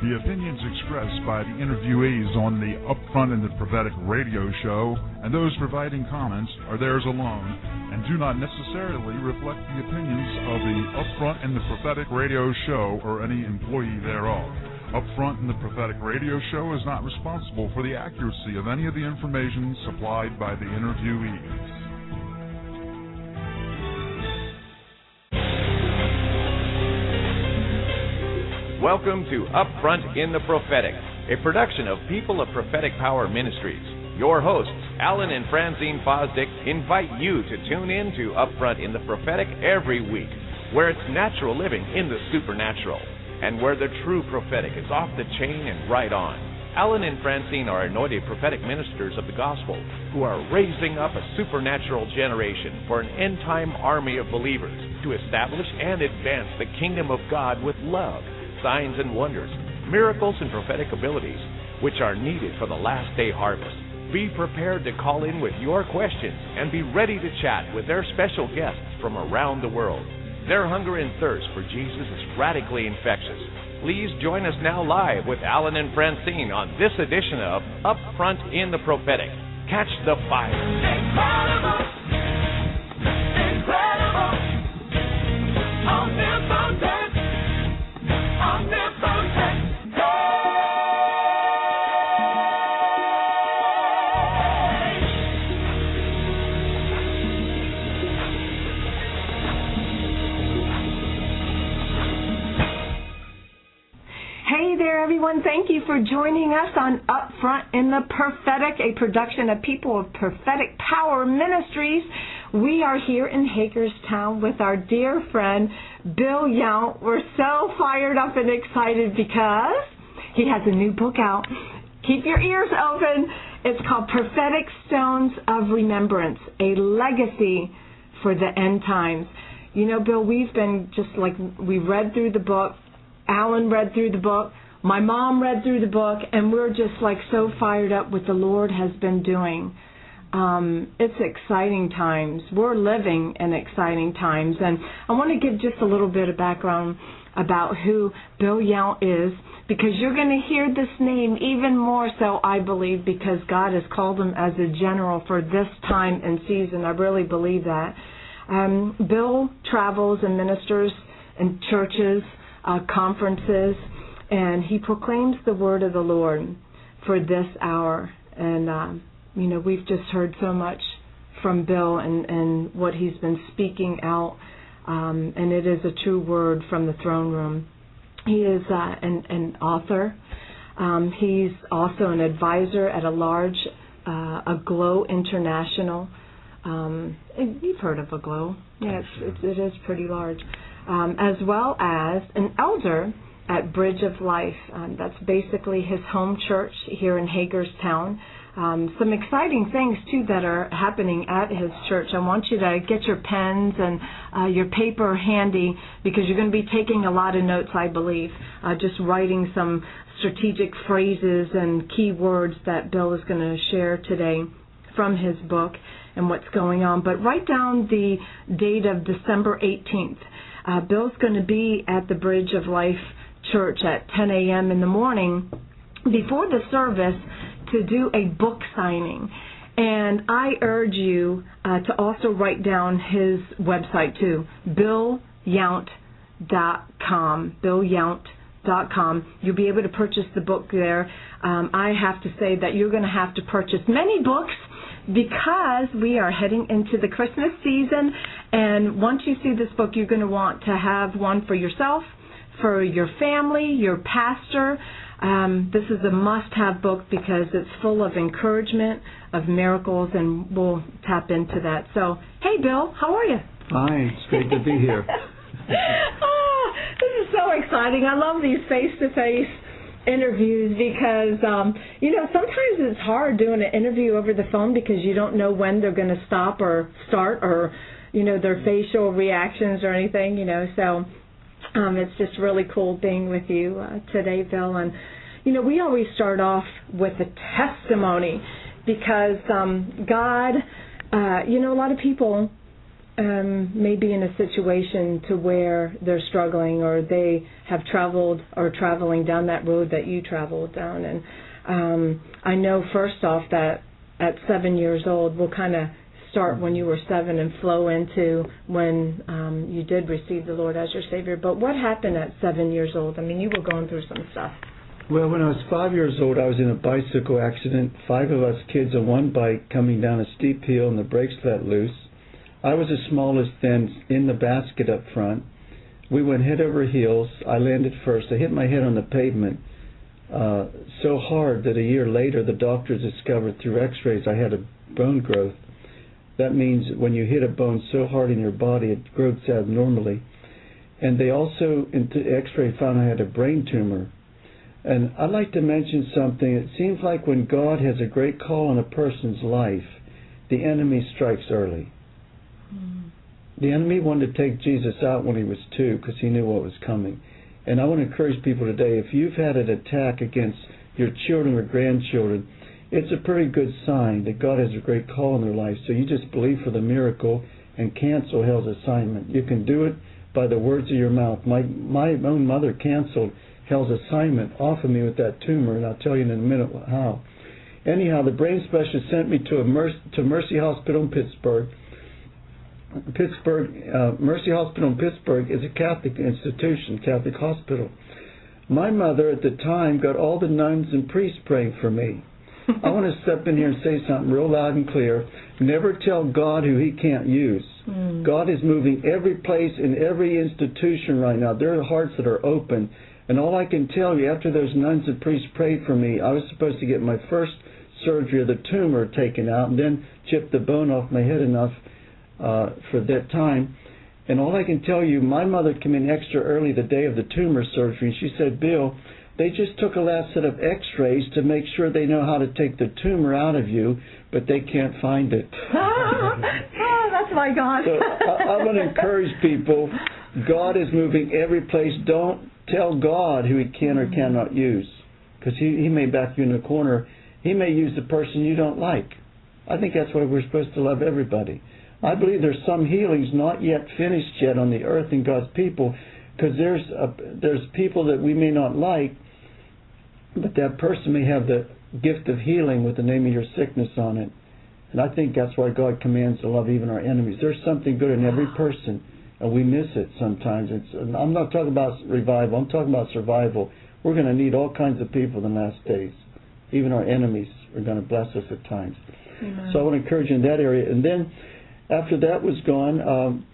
The opinions expressed by the interviewees on the Upfront in the Prophetic radio show and those providing comments are theirs alone and do not necessarily reflect the opinions of the Upfront in the Prophetic radio show or any employee thereof. Upfront in the Prophetic radio show is not responsible for the accuracy of any of the information supplied by the interviewees. Welcome to Upfront in the Prophetic, a production of People of Prophetic Power Ministries. Your hosts, Alan and Francine Fosdick, invite you to tune in to Upfront in the Prophetic every week, where it's natural living in the supernatural, and where the true prophetic is off the chain and right on. Alan and Francine are anointed prophetic ministers of the gospel who are raising up a supernatural generation for an end-time army of believers to establish and advance the kingdom of God with love, signs and wonders, miracles and prophetic abilities, which are needed for the last day harvest. Be prepared to call in with your questions and be ready to chat with their special guests from around the world. Their hunger and thirst for Jesus is radically infectious. Please join us now live with Alan and Francine on this edition of Upfront in the Prophetic. Catch the fire. Incredible. Incredible. Omnipotent. Hey there, everyone. Thank you for joining us on Upfront in the Prophetic, a production of People of Prophetic Power Ministries. We are here in Hagerstown with our dear friend, Bill Yount. We're so fired up and excited because he has a new book out. Keep your ears open. It's called Prophetic Stones of Remembrance, a legacy for the end times. You know, Bill, we've been we read through the book. Alan read through the book. My mom read through the book, and we're just so fired up what the Lord has been doing. It's exciting times. We're living in exciting times. And I want to give just a little bit of background about who Bill Yount is, because you're going to hear this name even more so, I believe, because God has called him as a general for this time and season. I really believe that. Bill travels and ministers in churches, conferences, and he proclaims the word of the Lord for this hour. And we've just heard so much from Bill and what he's been speaking out, and it is a true word from the throne room. He is an author. He's also an advisor at a Glow International. You've heard of a Glow. Yeah, it is pretty large. As well as an elder at Bridge of Life. That's basically his home church here in Hagerstown. Some exciting things, too, that are happening at his church. I want you to get your pens and your paper handy, because you're going to be taking a lot of notes, I believe, just writing some strategic phrases and key words that Bill is going to share today from his book and what's going on. But write down the date of December 18th. Bill's going to be at the Bridge of Life Church at 10 a.m. in the morning before the service to do a book signing. And I urge you to also write down his website too, BillYount.com. BillYount.com. You'll be able to purchase the book there. I have to say that you're going to have to purchase many books, because we are heading into the Christmas season, and once you see this book, you're going to want to have one for yourself, for your family, your pastor. This is a must-have book because it's full of encouragement, of miracles, and we'll tap into that. So, hey, Bill, how are you? Fine. It's great to be here. This is so exciting. I love these face-to-face interviews because, sometimes it's hard doing an interview over the phone because you don't know when they're going to stop or start or, their facial reactions or anything, So it's just really cool being with you today, Bill. And, we always start off with a testimony because God, a lot of people may be in a situation to where they're struggling, or they have traveled or traveling down that road that you traveled down. And I know first off that at 7 years old, we'll kind of start when you were 7 and flow into when you did receive the Lord as your Savior. But what happened at 7 years old? I mean, you were going through some stuff. Well, when I was 5 years old, I was in a bicycle accident. 5 of us kids on one bike coming down a steep hill, and the brakes let loose. I was the smallest then in the basket up front. We went head over heels. I landed first. I hit my head on the pavement so hard that a year later the doctors discovered through x-rays I had a bone growth. That means when you hit a bone so hard in your body, it grows abnormally. And they also, in the x-ray, found I had a brain tumor. And I'd like to mention something. It seems like when God has a great call on a person's life, the enemy strikes early. The enemy wanted to take Jesus out when he was 2 because he knew what was coming. And I want to encourage people today, if you've had an attack against your children or grandchildren, it's a pretty good sign that God has a great call in their life. So you just believe for the miracle and cancel hell's assignment. You can do it by the words of your mouth. My own mother canceled hell's assignment off of me with that tumor, and I'll tell you in a minute how. Anyhow, the brain specialist sent me to Mercy Hospital in Pittsburgh. Mercy Hospital in Pittsburgh is a Catholic institution, Catholic hospital. My mother at the time got all the nuns and priests praying for me. I want to step in here and say something real loud and clear. Never tell God who he can't use. God is moving every place in every institution right now. There are hearts that are open. And all I can tell you, after those nuns and priests prayed for me, I was supposed to get my first surgery of the tumor taken out and then chip the bone off my head enough for that time. And all I can tell you, my mother came in extra early the day of the tumor surgery, and she said, Bill, they just took a last set of x-rays to make sure they know how to take the tumor out of you, but they can't find it. Oh, that's my God. So I want to encourage people, God is moving every place. Don't tell God who he can or cannot use, because he may back you in the corner. He may use the person you don't like. I think that's why we're supposed to love everybody. I believe there's some healings not yet finished yet on the earth in God's people, because there's people that we may not like, but that person may have the gift of healing with the name of your sickness on it. And I think that's why God commands to love even our enemies. There's something good in every person, and we miss it sometimes. I'm not talking about revival. I'm talking about survival. We're going to need all kinds of people in the last days. Even our enemies are going to bless us at times. Amen. So I want to encourage you in that area. And then after that was gone,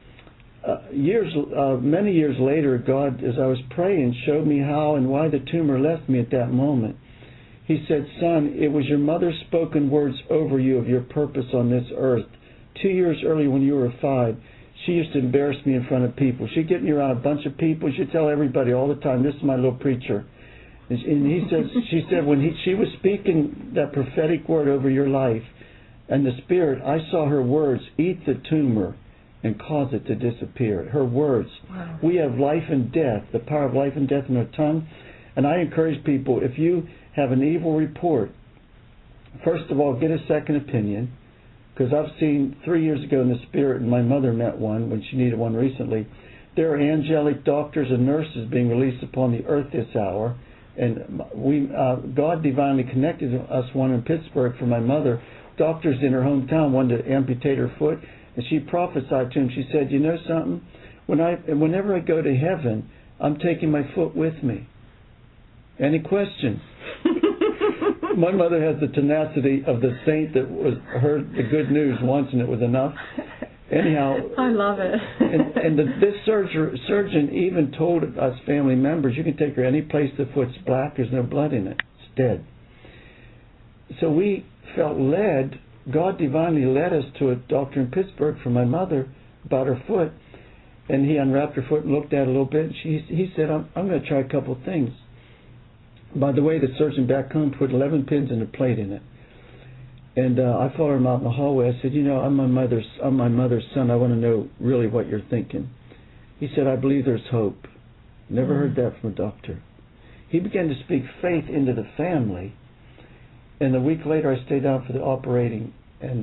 many years later, God, as I was praying, showed me how and why the tumor left me at that moment. He said, son, it was your mother's spoken words over you of your purpose on this earth. 2 years earlier when you were 5, she used to embarrass me in front of people. She'd get me around a bunch of people. She'd tell everybody all the time, this is my little preacher. And she said, when she was speaking that prophetic word over your life and the Spirit, I saw her words, eat the tumor and cause it to disappear. Her words. Wow. We We have life and death, the power of life and death in our tongue. And I encourage people, if you have an evil report, first of all, get a second opinion. Because I've seen 3 years ago in the Spirit, and my mother met one when she needed one recently. There are angelic doctors and nurses being released upon the earth this hour. And God divinely connected us one in Pittsburgh for my mother. Doctors in her hometown wanted to amputate her foot. And she prophesied to him. She said, you know something? Whenever I go to heaven, I'm taking my foot with me. Any questions? My mother has the tenacity of the saint that heard the good news once and it was enough. Anyhow, I love it. this surgeon even told us family members, you can take her any place the foot's black, there's no blood in it. It's dead. So we felt led, God divinely led us to a doctor in Pittsburgh for my mother about her foot. And he unwrapped her foot and looked at it a little bit. And he said, I'm going to try a couple of things. By the way, the surgeon back home put 11 pins in a plate in it. And I followed him out in the hallway. I said, you know, I'm my mother's son. I want to know really what you're thinking. He said, I believe there's hope. Never heard that from a doctor. He began to speak faith into the family. And a week later, I stayed out for the operating. And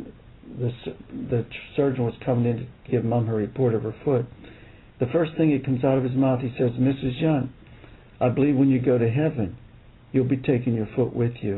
the surgeon was coming in to give Mom her report of her foot, the first thing that comes out of his mouth, he says, "Mrs. Young, I believe when you go to heaven, you'll be taking your foot with you."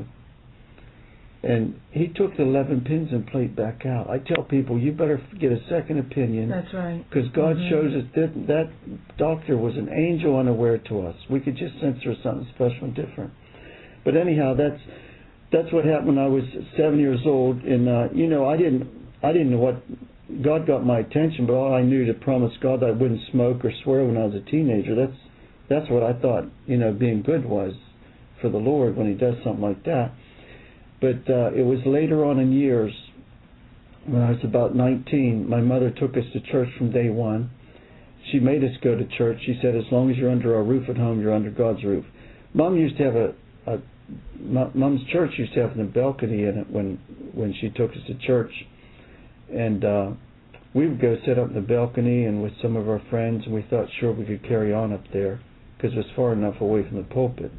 And he took the 11 pins and plate back out. I tell people, you better get a second opinion. That's right. Because God shows us that doctor was an angel unaware to us. We could just sense there was something special and different. But anyhow, that's what happened when I was 7 years old. And I didn't know what. God got my attention, but all I knew to promise God that I wouldn't smoke or swear when I was a teenager. That's what I thought, being good was for the Lord when He does something like that. But it was later on in years, when I was about 19, my mother took us to church from day one. She made us go to church. She said, as long as you're under our roof at home, you're under God's roof. Mom used to have Mom's church used to have a balcony in it when she took us to church. And we would go sit up in the balcony and with some of our friends, and we thought sure we could carry on up there because it was far enough away from the pulpit.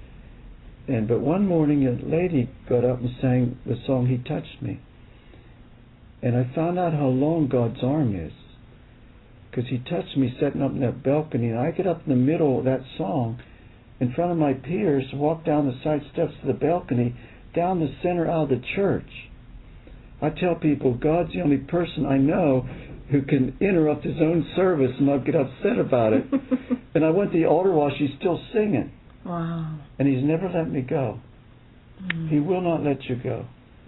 But one morning a lady got up and sang the song, "He Touched Me." And I found out how long God's arm is, because He touched me sitting up in that balcony, and I get up in the middle of that song in front of my peers, walk down the side steps to the balcony, down the center aisle of the church. I tell people, God's the only person I know who can interrupt His own service and not get upset about it. And I went to the altar while she's still singing. Wow. And He's never let me go. He will not let you go.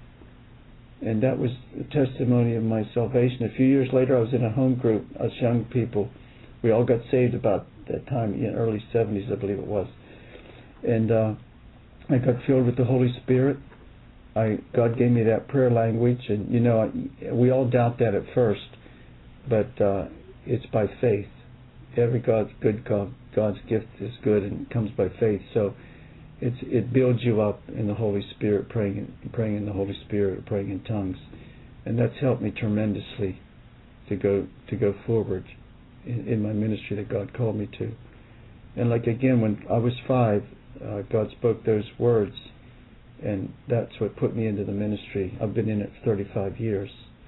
And that was the testimony of my salvation. A few years later, I was in a home group, us young people. We all got saved about that time, in early 70s, I believe it was. And I got filled with the Holy Spirit. God gave me that prayer language, and we all doubt that at first, but it's by faith. Every God's gift is good and comes by faith. So it builds you up in the Holy Spirit, praying in the Holy Spirit, praying in tongues, and that's helped me tremendously to go forward in my ministry that God called me to. And like again, when I was 5, God spoke those words. And that's what put me into the ministry. I've been in it for 35 years.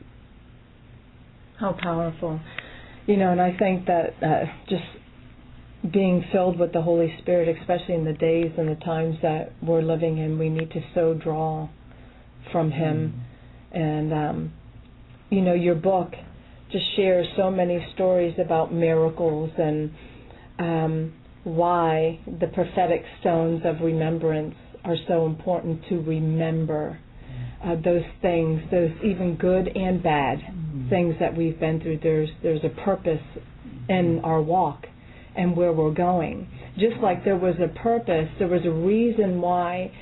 How powerful. And I think that just being filled with the Holy Spirit, especially in the days and the times that we're living in, we need to so draw from Him. And, your book just shares so many stories about miracles and why the prophetic stones of remembrance are so important to remember those things, those even good and bad things that we've been through. There's a purpose in our walk and where we're going. Just like there was a purpose, there was a reason why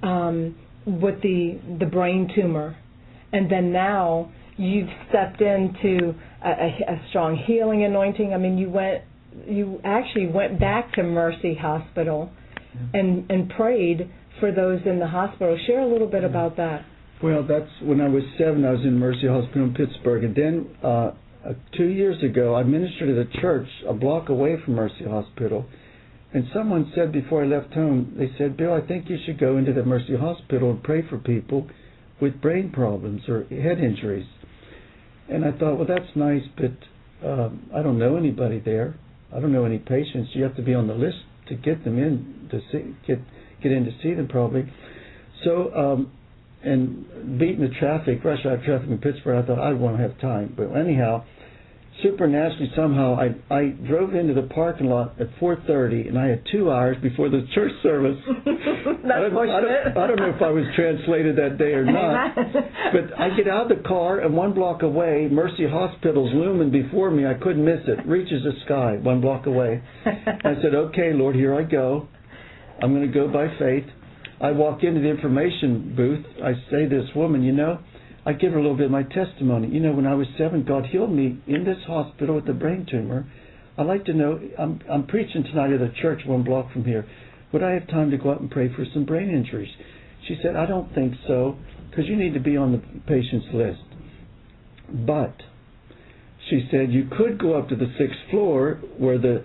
with the brain tumor, and then now you've stepped into a strong healing anointing. I mean, you actually went back to Mercy Hospital and prayed for those in the hospital. Share a little bit about that. Well, that's when I was 7. I was in Mercy Hospital in Pittsburgh, and then 2 years ago, I ministered at a church a block away from Mercy Hospital, and someone said before I left home, they said, "Bill, I think you should go into the Mercy Hospital and pray for people with brain problems or head injuries." And I thought, well, that's nice, but I don't know anybody there. I don't know any patients. You have to be on the list to get them in to see, get in to see them probably. So, and beating the traffic, rush hour traffic in Pittsburgh, I thought I won't have time. But anyhow, supernaturally somehow I drove into the parking lot at 4:30, and I had 2 hours before the church service. I don't know if I was translated that day or not. But I get out of the car, and 1 block away, Mercy Hospital's looming before me. I couldn't miss it. Reaches the sky 1 block away. I said, "Okay, Lord, here I go. I'm going to go by faith." I walk into the information booth. I say to this woman, I give her a little bit of my testimony. When I was 7, God healed me in this hospital with a brain tumor. I'd like to know, I'm preaching tonight at a church 1 block from here. Would I have time to go out and pray for some brain injuries? She said, "I don't think so, because you need to be on the patient's list." But she said, "You could go up to the 6th floor where the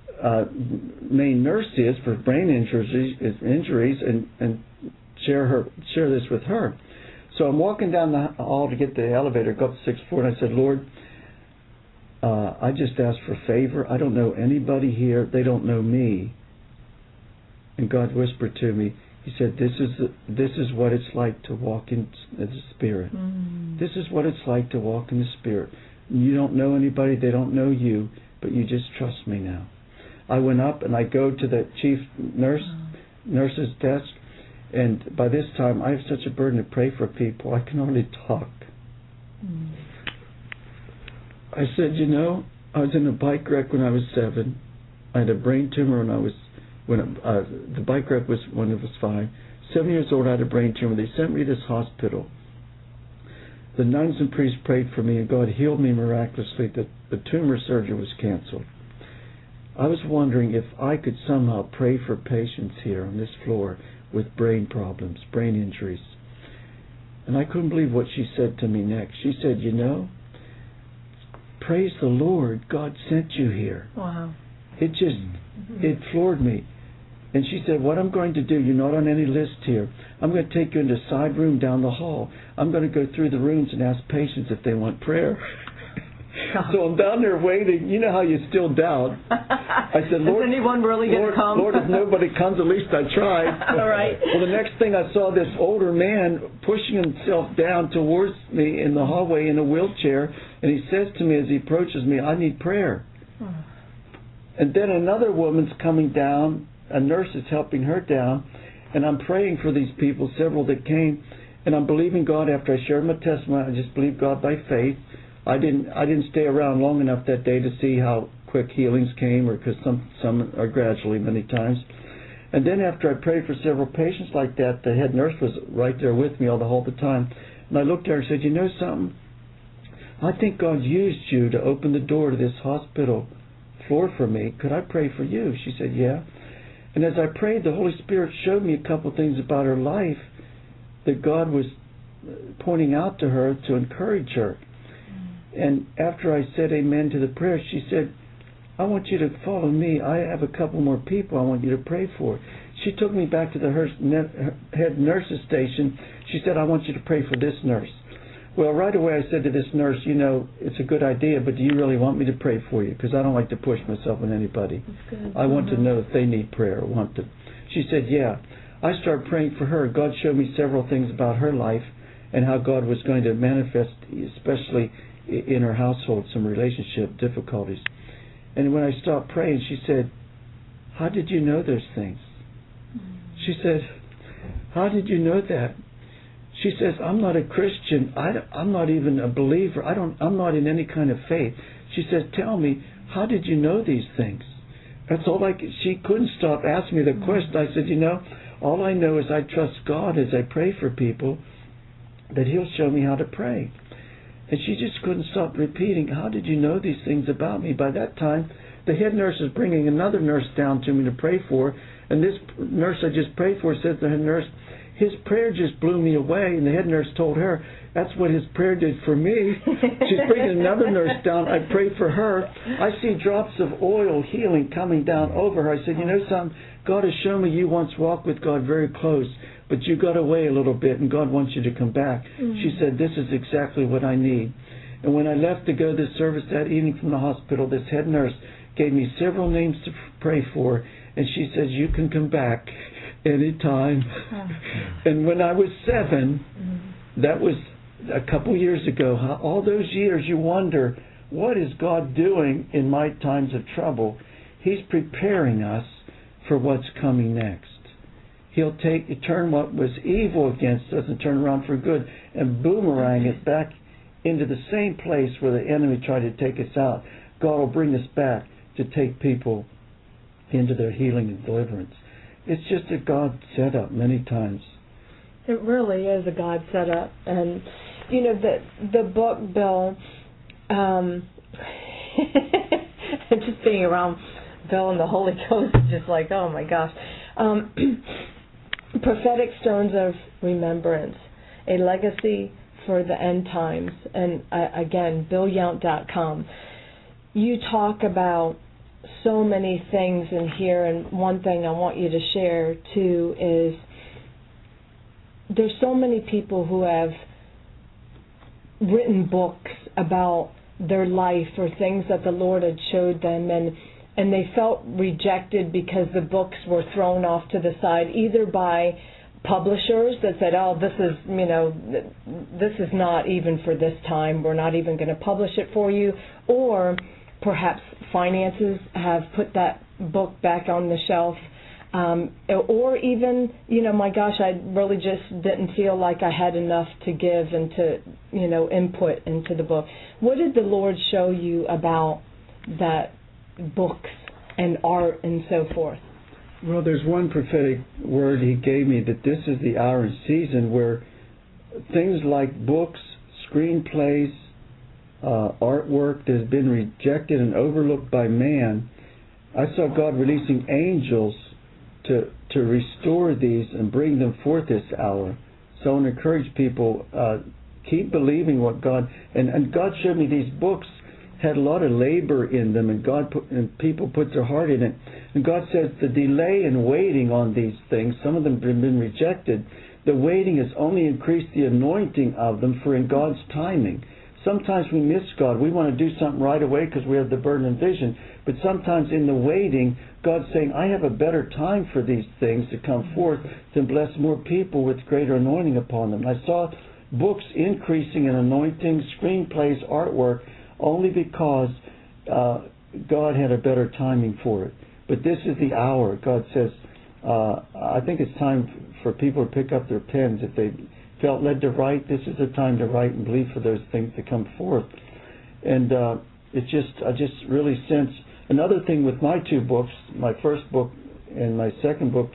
main nurse is for brain injuries and share this with her." So I'm walking down the hall to get the elevator, go up the 6th floor, and I said, Lord, I just asked for favor. I don't know anybody here. They don't know me. And God whispered to me, He said, this is what it's like to walk in the Spirit. This is what it's like to walk in the Spirit. You don't know anybody. They don't know you. But you just trust me now. I went up and I go to the chief nurse's desk. And by this time, I have such a burden to pray for people. I can only talk. I said, I was in a bike wreck when I was 7. I had a brain tumor the bike wreck was when I was 5. 7 years old, I had a brain tumor. They sent me to this hospital. The nuns and priests prayed for me, and God healed me miraculously. The tumor surgery was canceled. I was wondering if I could somehow pray for patients here on this floor with brain problems, brain injuries. And I couldn't believe what she said to me next. She said, praise the Lord, God sent you here. Wow. It floored me. And she said, what I'm going to do, you're not on any list here. I'm going to take you into a side room down the hall. I'm going to go through the rooms and ask patients if they want prayer. So I'm down there waiting. You know how you still doubt. I said, Lord, is anyone really going to come? Lord, if nobody comes, at least I tried. All right. Well, the next thing I saw this older man pushing himself down towards me in the hallway in a wheelchair, and he says to me as he approaches me, I need prayer. And then another woman's coming down, a nurse is helping her down, and I'm praying for these people, several that came, and I'm believing God after I shared my testimony. I just believed God by faith. I didn't stay around long enough that day to see how quick healings came, or because some are gradually many times. And then after I prayed for several patients like that, the head nurse was right there with me all the time. And I looked at her and said, you know something? I think God used you to open the door to this hospital floor for me. Could I pray for you? She said, yeah. And as I prayed, the Holy Spirit showed me a couple things about her life that God was pointing out to her to encourage her. And after I said amen to the prayer, she said, I want you to follow me. I have a couple more people I want you to pray for. She took me back to the head nurse's station. She said, I want you to pray for this nurse. Well, right away I said to this nurse, it's a good idea, but do you really want me to pray for you? Because I don't like to push myself on anybody. I want to know if they need prayer or want to. She said, yeah. I started praying for her. God showed me several things about her life and how God was going to manifest, especially in her household, some relationship difficulties. And when I stopped praying, she said, how did you know those things? She said, how did you know that? She says, I'm not a Christian. I'm not even a believer. I'm not in any kind of faith. She says, tell me, how did you know these things? That's all she couldn't stop asking me the question. I said, all I know is I trust God as I pray for people, that He'll show me how to pray. And she just couldn't stop repeating, how did you know these things about me? By that time, the head nurse is bringing another nurse down to me to pray for. And this nurse I just prayed for says to the head nurse, his prayer just blew me away. And the head nurse told her, that's what his prayer did for me. She's bringing another nurse down. I prayed for her. I see drops of oil healing coming down over her. I said, something? God has shown me you once walked with God very close, but you got away a little bit and God wants you to come back. She said, this is exactly what I need. And when I left to go to the service that evening from the hospital, this head nurse gave me several names to pray for, and she says, you can come back anytime. And when I was 7, that was a couple years ago, all those years you wonder, what is God doing in my times of trouble? He's preparing us for what's coming next. He'll turn what was evil against us and turn around for good and boomerang it back into the same place where the enemy tried to take us out. God will bring us back to take people into their healing and deliverance. It's just a God set up many times. It really is a God set up. And, the book, Bill, just being around Bill and the Holy Ghost is just like, oh my gosh. Prophetic Stones of Remembrance, a legacy for the end times. And again, BillYount.com. You talk about so many things in here, and one thing I want you to share too is there's so many people who have written books about their life or things that the Lord had showed them, and they felt rejected because the books were thrown off to the side, either by publishers that said, oh, this is not even for this time, we're not even going to publish it for you, or perhaps finances have put that book back on the shelf, or even, my gosh, I really just didn't feel like I had enough to give and to, input into the book. What did the Lord show you about that books and art and so forth? Well, there's one prophetic word He gave me, that this is the hour and season where things like books, screenplays, artwork that has been rejected and overlooked by man, I saw God releasing angels to restore these and bring them forth this hour. So I want to encourage people, keep believing what God, and God showed me these books had a lot of labor in them, and people put their heart in it. And God says the delay in waiting on these things, some of them have been rejected, the waiting has only increased the anointing of them for in God's timing. Sometimes we miss God. We want to do something right away because we have the burden and vision. But sometimes in the waiting, God's saying, I have a better time for these things to come forth to bless more people with greater anointing upon them. And I saw books increasing in anointing, screenplays, artwork, only because God had a better timing for it. But this is the hour. God says, I think it's time for people to pick up their pens. If they felt led to write, this is the time to write and believe for those things to come forth. And I just really sense another thing with my two books, my first book and my second book.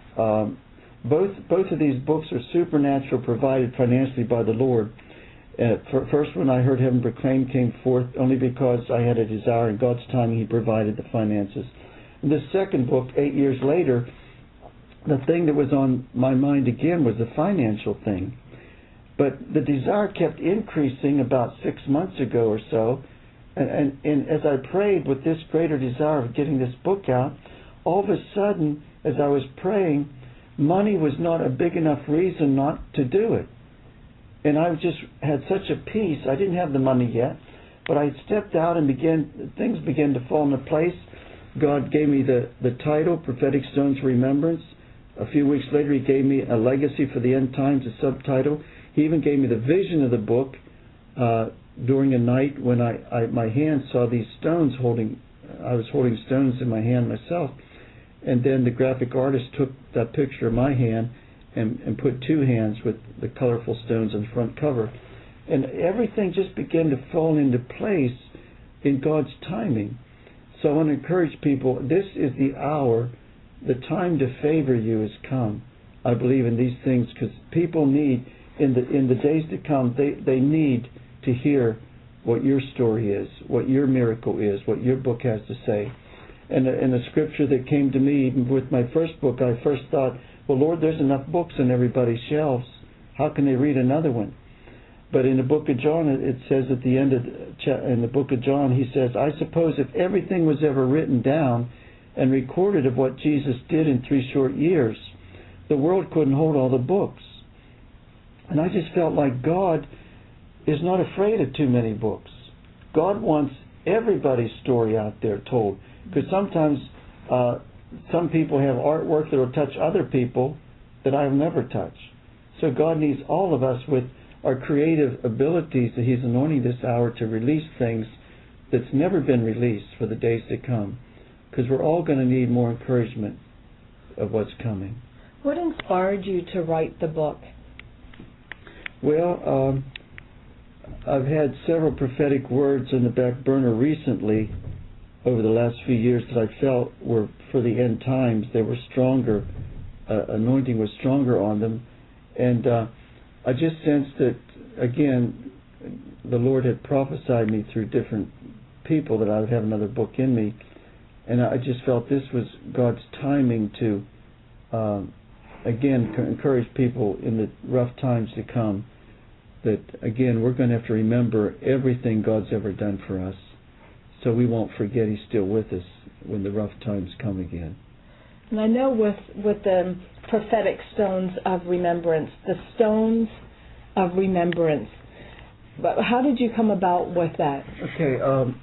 Both of these books are supernatural, provided financially by the Lord. First one I heard Heaven Proclaimed came forth only because I had a desire. In God's timing, He provided the finances. And the second book, 8 years later, the thing that was on my mind again was the financial thing. But the desire kept increasing about 6 months ago or so. And as I prayed with this greater desire of getting this book out, all of a sudden, as I was praying, money was not a big enough reason not to do it. And I just had such a peace. I didn't have the money yet, but I stepped out and things began to fall into place. God gave me the title, Prophetic Stones of Remembrance. A few weeks later, He gave me a legacy for the end times, a subtitle. He even gave me the vision of the book during a night when my hand saw these stones I was holding stones in my hand myself. And then the graphic artist took that picture of my hand and put two hands with the colorful stones on the front cover. And everything just began to fall into place in God's timing. So I want to encourage people, this is the hour, the time to favor you has come. I believe in these things because people need, in the days to come, they need to hear what your story is, what your miracle is, what your book has to say. And a scripture that came to me, even with my first book, I first thought, well, Lord, there's enough books on everybody's shelves. How can they read another one? But in the book of John, it says at the end of in the book of John, He says, I suppose if everything was ever written down and recorded of what Jesus did in 3 short years, the world couldn't hold all the books. And I just felt like God is not afraid of too many books. God wants everybody's story out there told. Because sometimes some people have artwork that will touch other people that I'll never touch. So God needs all of us with our creative abilities that He's anointing this hour to release things that's never been released for the days to come. Because we're all going to need more encouragement of what's coming. What inspired you to write the book? Well, I've had several prophetic words in the back burner recently over the last few years that I felt were for the end times. They were stronger. Anointing was stronger on them. And I just sensed that, again, the Lord had prophesied me through different people that I would have another book in me. And I just felt this was God's timing to, again, encourage people in the rough times to come. That, again, we're going to have to remember everything God's ever done for us, so we won't forget He's still with us when the rough times come again. And I know with the prophetic stones of remembrance, the stones of remembrance. But how did you come about with that? Okay,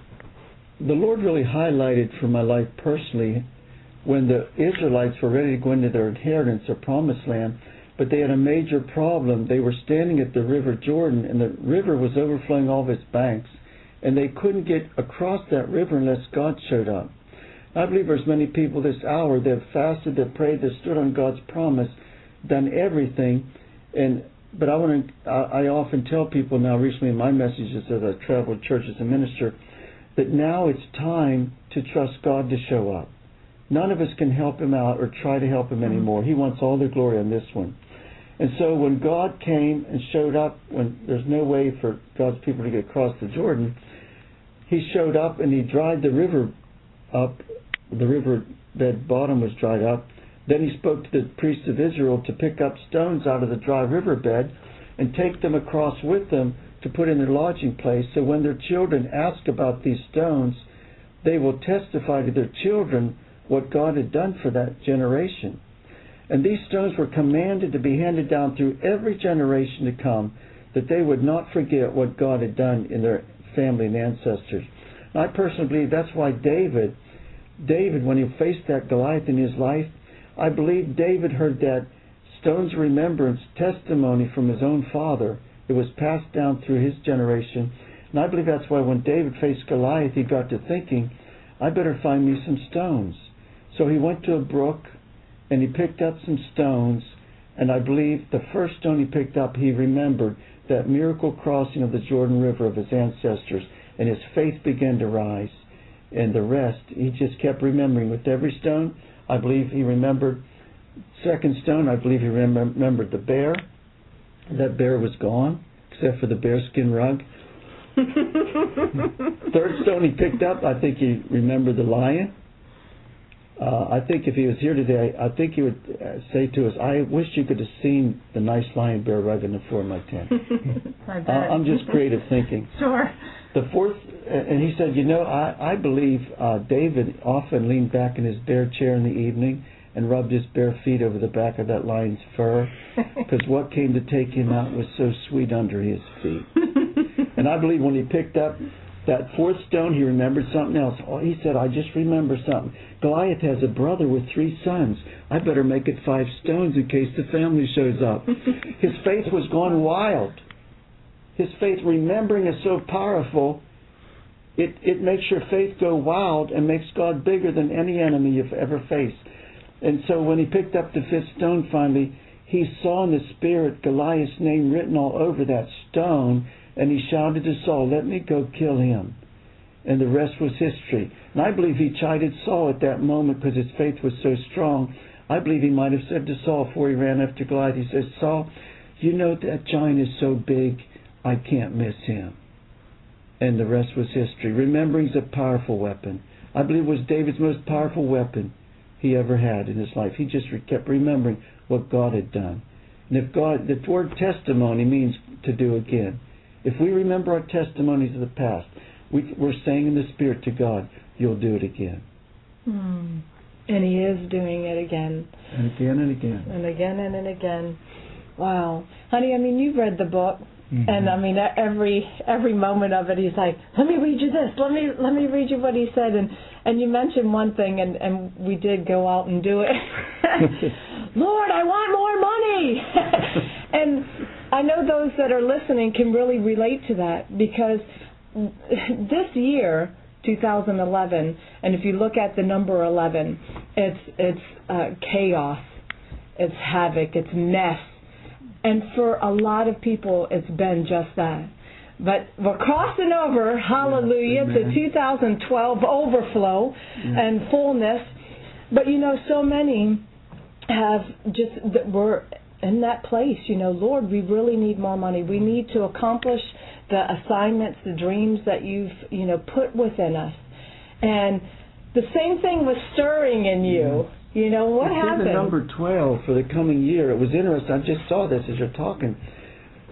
the Lord really highlighted for my life personally when the Israelites were ready to go into their inheritance, their promised land, but they had a major problem. They were standing at the River Jordan, and the river was overflowing all of its banks, and they couldn't get across that river unless God showed up. I believe there's many people this hour that have fasted, that prayed, that stood on God's promise, done everything, but I often tell people now, recently in my messages as I travel church as a minister, that now it's time to trust God to show up. None of us can help Him out or try to help Him anymore. He wants all the glory on this one. And so when God came and showed up, when there's no way for God's people to get across the Jordan, He showed up and He dried the river up. The riverbed bottom was dried up. Then He spoke to the priests of Israel to pick up stones out of the dry riverbed and take them across with them to put in their lodging place. So when their children ask about these stones, they will testify to their children what God had done for that generation. And these stones were commanded to be handed down through every generation to come, that they would not forget what God had done in their family and ancestors. And I personally believe that's why David, when he faced that Goliath in his life, I believe David heard that stones of remembrance testimony from his own father. It was passed down through his generation. And I believe that's why when David faced Goliath, he got to thinking, I better find me some stones. So he went to a brook and he picked up some stones, and I believe the first stone he picked up, he remembered that miracle crossing of the Jordan River of his ancestors, and his faith began to rise. And the rest, he just kept remembering with every stone. I believe he remembered second stone, I believe he remembered the bear. That bear was gone, except for the bearskin rug. Third stone he picked up, I think he remembered the lion. I think if he was here today, I think he would say to us, I wish you could have seen the nice lion bear rug on the floor of my tent. I'm just creative thinking. Sure. The fourth, and he said, I believe David often leaned back in his bear chair in the evening and rubbed his bare feet over the back of that lion's fur, because what came to take him out was so sweet under his feet. And I believe when he picked up that fourth stone, he remembered something else. Oh, he said, I just remember something. Goliath has a brother with 3 sons. I better make it 5 stones in case the family shows up. His faith was gone wild. His faith, remembering, is so powerful, it makes your faith go wild and makes God bigger than any enemy you've ever faced. And so when he picked up the 5th stone finally, he saw in the spirit Goliath's name written all over that stone, and he shouted to Saul, let me go kill him. And the rest was history. And I believe he chided Saul at that moment because his faith was so strong. I believe he might have said to Saul before he ran after Goliath, he says, Saul, you know that giant is so big, I can't miss him. And the rest was history. Remembering's a powerful weapon. I believe it was David's most powerful weapon he ever had in his life. He just kept remembering what God had done. And if God, the word testimony means to do again. If we remember our testimonies of the past, we're saying in the Spirit to God, you'll do it again. And He is doing it again. And again and again. And again and again. Wow. Honey, I mean, you've read the book. Mm-hmm. And I mean, every moment of it, he's like, let me read you this. Let me read you what he said. And you mentioned one thing, and we did go out and do it. Lord, I want more money. And I know those that are listening can really relate to that, because this year, 2011, and if you look at the number 11, it's chaos, it's havoc, it's mess. And for a lot of people, it's been just that. But we're crossing over, hallelujah, to 2012 overflow and fullness. But, so many have we're in that place, Lord, we really need more money. We need to accomplish the assignments, the dreams that you've, put within us. And the same thing was stirring in you. What happened? The number 12 for the coming year. It was interesting. I just saw this as you're talking.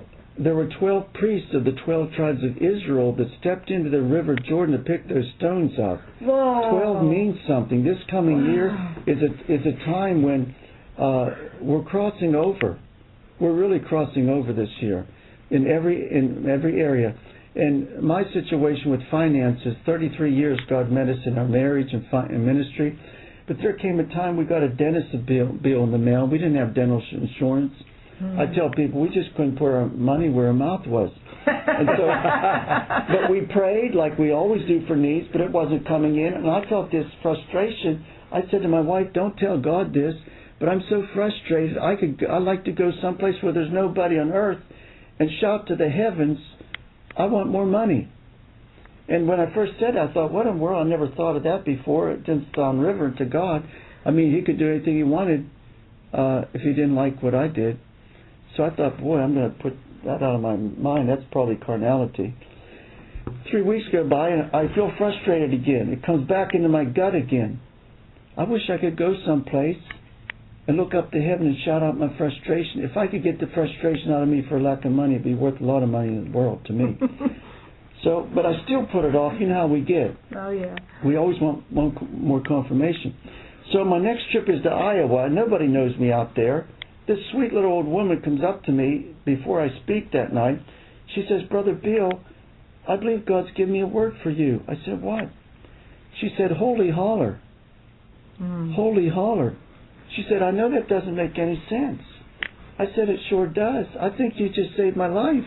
there were 12 priests of the 12 tribes of Israel that stepped into the river Jordan to pick those stones up. Whoa. 12 means something. This coming year is a time when we're crossing over. We're really crossing over this year in every area. And my situation with finances, 33 years God met us in our marriage and ministry. But there came a time we got a dentist bill in the mail. We didn't have dental insurance. I tell people we just couldn't put our money where our mouth was. And so, but we prayed like we always do for needs, but it wasn't coming in. And I felt this frustration. I said to my wife, don't tell God this, but I'm so frustrated. I'd like to go someplace where there's nobody on earth and shout to the heavens, I want more money. And when I first said it, I thought, what in the world? I never thought of that before. It didn't sound reverent to God. I mean, He could do anything He wanted if He didn't like what I did. So I thought, boy, I'm going to put that out of my mind. That's probably carnality. 3 weeks go by and I feel frustrated again. It comes back into my gut again. I wish I could go someplace and look up to heaven and shout out my frustration. If I could get the frustration out of me for lack of money, it'd be worth a lot of money in the world to me. So, but I still put it off. You know how we get. Oh, yeah. We always want more confirmation. So my next trip is to Iowa. Nobody knows me out there. This sweet little old woman comes up to me before I speak that night. She says, Brother Bill, I believe God's given me a word for you. I said, what? She said, holy holler. Holy holler. She said, I know that doesn't make any sense. I said, it sure does. I think you just saved my life.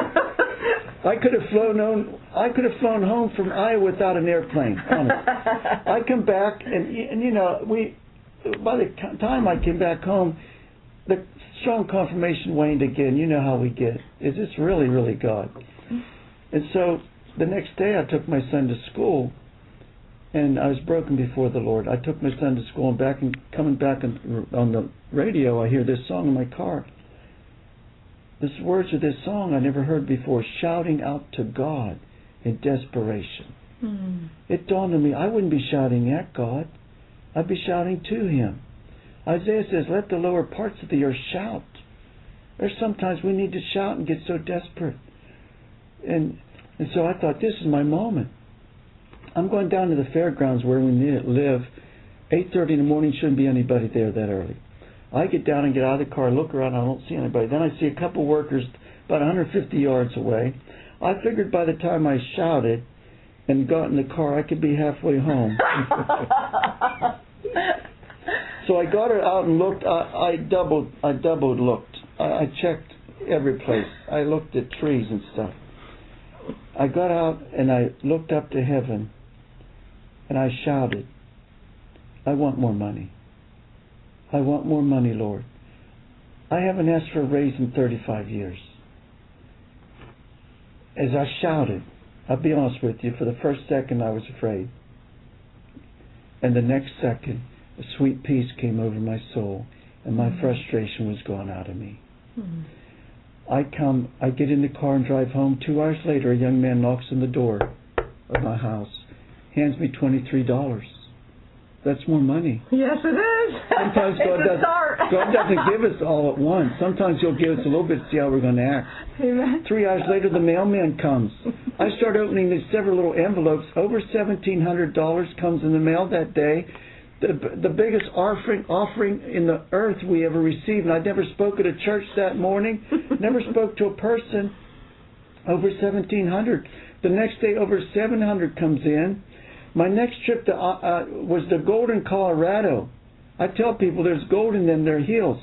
I could have flown home from Iowa without an airplane. Honest. I come back and you know, by the time I came back home, the strong confirmation waned again. You know how we get. Is this really, really God? And so the next day I took my son to school, and I was broken before the Lord. I took my son to school, and coming back on the radio, I hear this song in my car. The words of this song I never heard before, shouting out to God in desperation. It dawned on me, I wouldn't be shouting at God. I'd be shouting to Him. Isaiah says, let the lower parts of the earth shout. There's sometimes we need to shout and get so desperate. And so I thought, this is my moment. I'm going down to the fairgrounds where we live. 8:30 in the morning, shouldn't be anybody there that early. I get down and get out of the car, look around, I don't see anybody. Then I see a couple workers about 150 yards away. I figured by the time I shouted and got in the car, I could be halfway home. So I got her out and looked. I doubled looked. I checked every place. I looked at trees and stuff. I got out and I looked up to heaven and I shouted, I want more money. I want more money, Lord. I haven't asked for a raise in 35 years. As I shouted, I'll be honest with you, for the first second I was afraid. And the next second, a sweet peace came over my soul, and my frustration was gone out of me. I get in the car and drive home. 2 hours later, a young man knocks on the door of my house, hands me $23. That's more money. Yes, it is. Sometimes God doesn't give us all at once. Sometimes He'll give us a little bit to see how we're going to act. Amen. 3 hours later, the mailman comes. I start opening these several little envelopes. Over $1,700 comes in the mail that day. The biggest offering in the earth we ever received. And I never spoke at a church that morning. Never spoke to a person. Over $1,700. The next day, over $700 comes in. My next trip was to Golden, Colorado. I tell people there's gold in them, their heels.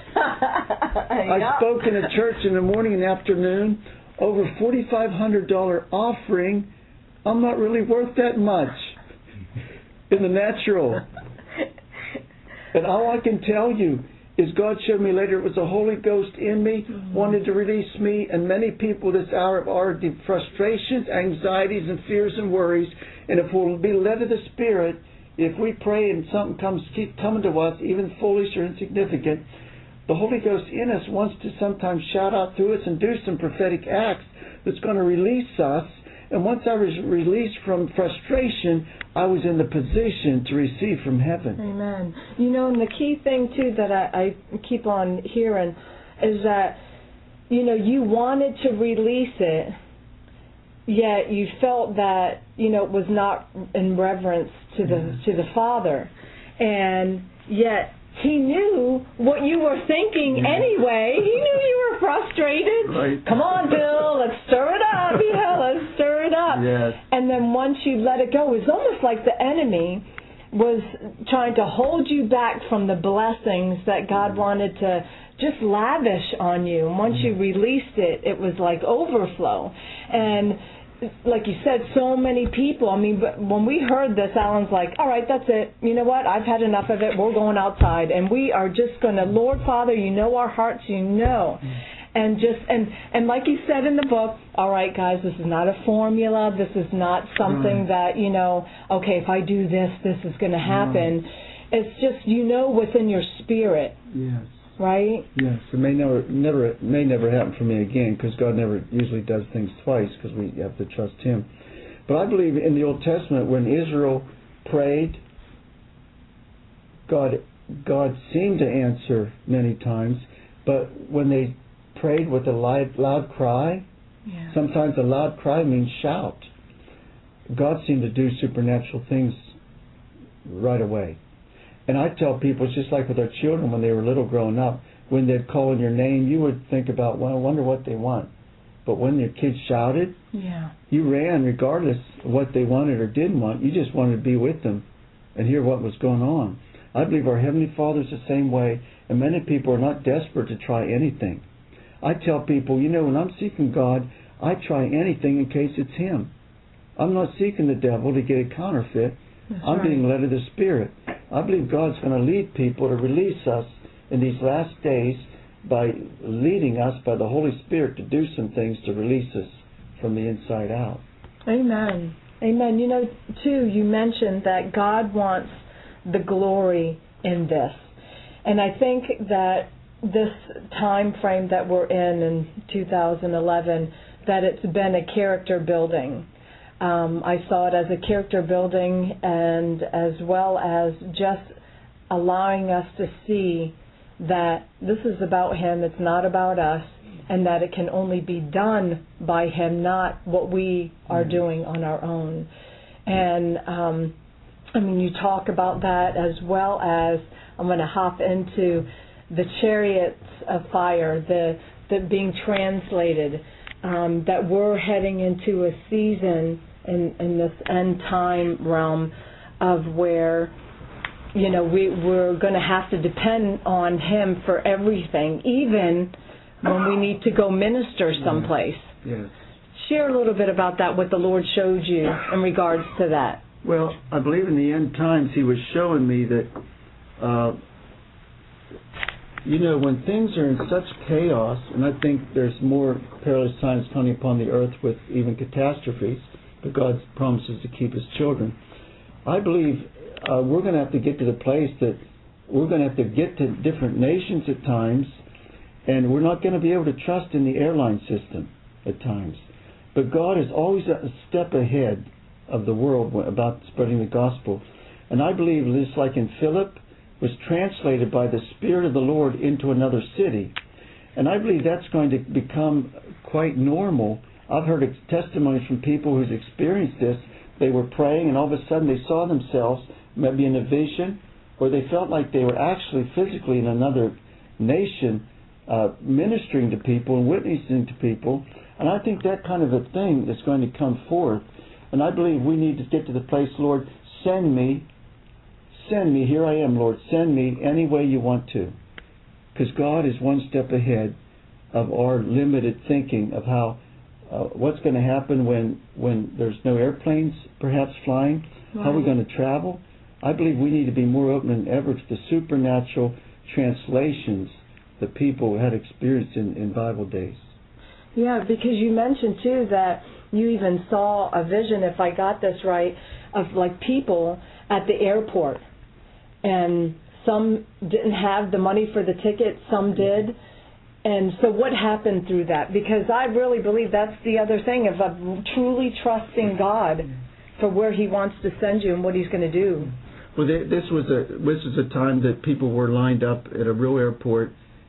I spoke in a church in the morning and afternoon. Over $4,500 offering. I'm not really worth that much in the natural. And all I can tell you is God showed me later it was the Holy Ghost in me, wanted to release me and many people this hour of our frustrations, anxieties, and fears and worries. And if we'll be led of the Spirit, if we pray and something keep coming to us, even foolish or insignificant, the Holy Ghost in us wants to sometimes shout out through us and do some prophetic acts that's going to release us. And once I was released from frustration, I was in the position to receive from heaven. Amen. You know, and the key thing, too, that I keep on hearing is that, you wanted to release it, yet you felt that, it was not in reverence to the Father. And yet He knew what you were thinking anyway. He knew you were frustrated. Right. Come on, Bill, let's stir it up. Let's stir it up. Yes. And then once you let it go, it's almost like the enemy was trying to hold you back from the blessings that God wanted to just lavish on you. And once you released it, it was like overflow. And like you said, so many people, but when we heard this, Alan's like, all right, that's it. You know what? I've had enough of it. We're going outside. And we are just going to, Lord Father, you know our hearts, And and like you said in the book, all right, guys, this is not a formula. This is not something that, okay, if I do this, this is going to happen. It's just, within your spirit. Yes. Right? Yes. It may never happen for me again, because God never usually does things twice, because we have to trust Him. But I believe in the Old Testament, when Israel prayed, God seemed to answer many times, but when they prayed with a loud cry, sometimes a loud cry means shout. God seemed to do supernatural things right away. And I tell people, it's just like with our children when they were little growing up, when they'd call in your name, you would think about, well, I wonder what they want. But when your kids shouted, you ran regardless of what they wanted or didn't want. You just wanted to be with them and hear what was going on. I believe our Heavenly Father's the same way, and many people are not desperate to try anything. I tell people, when I'm seeking God, I try anything in case it's Him. I'm not seeking the devil to get a counterfeit. I'm being led of the Spirit. I believe God's going to lead people to release us in these last days by leading us by the Holy Spirit to do some things to release us from the inside out. Amen. Amen. Too, you mentioned that God wants the glory in this. And I think that this time frame that we're in 2011, that it's been a character building. I saw it as a character building, and as well as just allowing us to see that this is about Him, it's not about us, and that it can only be done by Him, not what we are doing on our own. And you talk about that, as well as I'm going to hop into the chariots of fire, the being translated, that we're heading into a season in this end time realm of where, we're going to have to depend on Him for everything, even when we need to go minister someplace. Yes. Share a little bit about that, what the Lord showed you in regards to that. Well, I believe in the end times He was showing me that, when things are in such chaos, and I think there's more perilous times coming upon the earth with even catastrophes, but God promises to keep His children. I believe we're going to have to get to the place that we're going to have to get to different nations at times, and we're not going to be able to trust in the airline system at times. But God is always a step ahead of the world about spreading the gospel. And I believe, just like in Philip, was translated by the Spirit of the Lord into another city. And I believe that's going to become quite normal. I've heard testimonies from people who's experienced this. They were praying, and all of a sudden they saw themselves maybe in a vision, or they felt like they were actually physically in another nation, ministering to people and witnessing to people. And I think that kind of a thing is going to come forth. And I believe we need to get to the place, Lord, send me, here I am, Lord, send me any way you want to. Because God is one step ahead of our limited thinking of how, what's going to happen when there's no airplanes perhaps flying, how we're going to travel. I believe we need to be more open than ever to the supernatural translations that people had experienced in Bible days. Yeah, because you mentioned too that you even saw a vision, if I got this right, of like people at the airport. And some didn't have the money for the ticket, some did. And so what happened through that? Because I really believe that's the other thing of truly trusting God for where He wants to send you and what He's going to do. Well, this was a time that people were lined up at a real airport,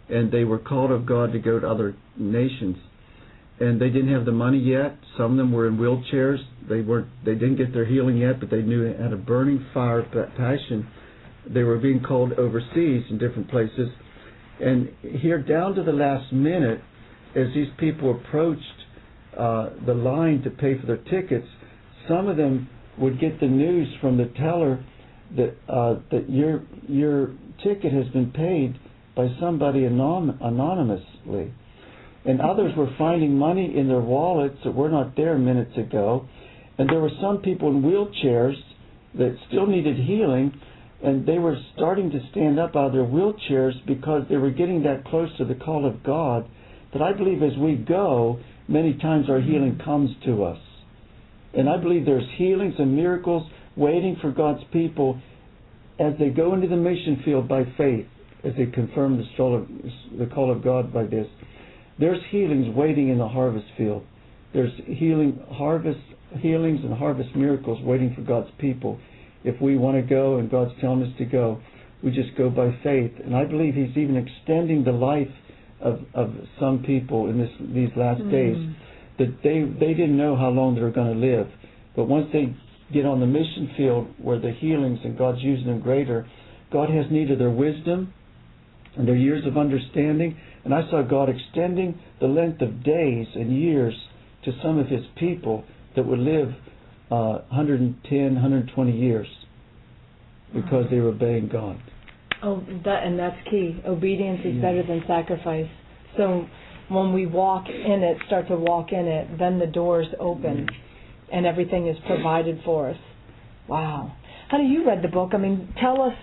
and they were called of God to go to other nations. And they didn't have the money yet. Some of them were in wheelchairs. They didn't get their healing yet, but they knew it had a burning fire, passion. They were being called overseas in different places. And here, down to the last minute, as these people approached the line to pay for their tickets, some of them would get the news from the teller that your ticket has been paid by somebody anonymously. And others were finding money in their wallets that were not there minutes ago. And there were some people in wheelchairs that still needed healing, and they were starting to stand up out of their wheelchairs because they were getting that close to the call of God. That I believe as we go, many times our healing comes to us. And I believe there's healings and miracles waiting for God's people as they go into the mission field by faith, as they confirm the call of God by this. There's healings waiting in the harvest field. There's healings and harvest miracles waiting for God's people. If we want to go and God's telling us to go, we just go by faith. And I believe He's even extending the life of some people in these last days, that they didn't know how long they were going to live. But once they get on the mission field where the healings and God's using them greater, God has need of their wisdom and their years of understanding. And I saw God extending the length of days and years to some of His people that would live 110, 120 years because they were obeying God. And that's key. Obedience is better than sacrifice. So when we start to walk in it, then the doors open and everything is provided for us. Wow. Honey, you read the book. I mean, tell us,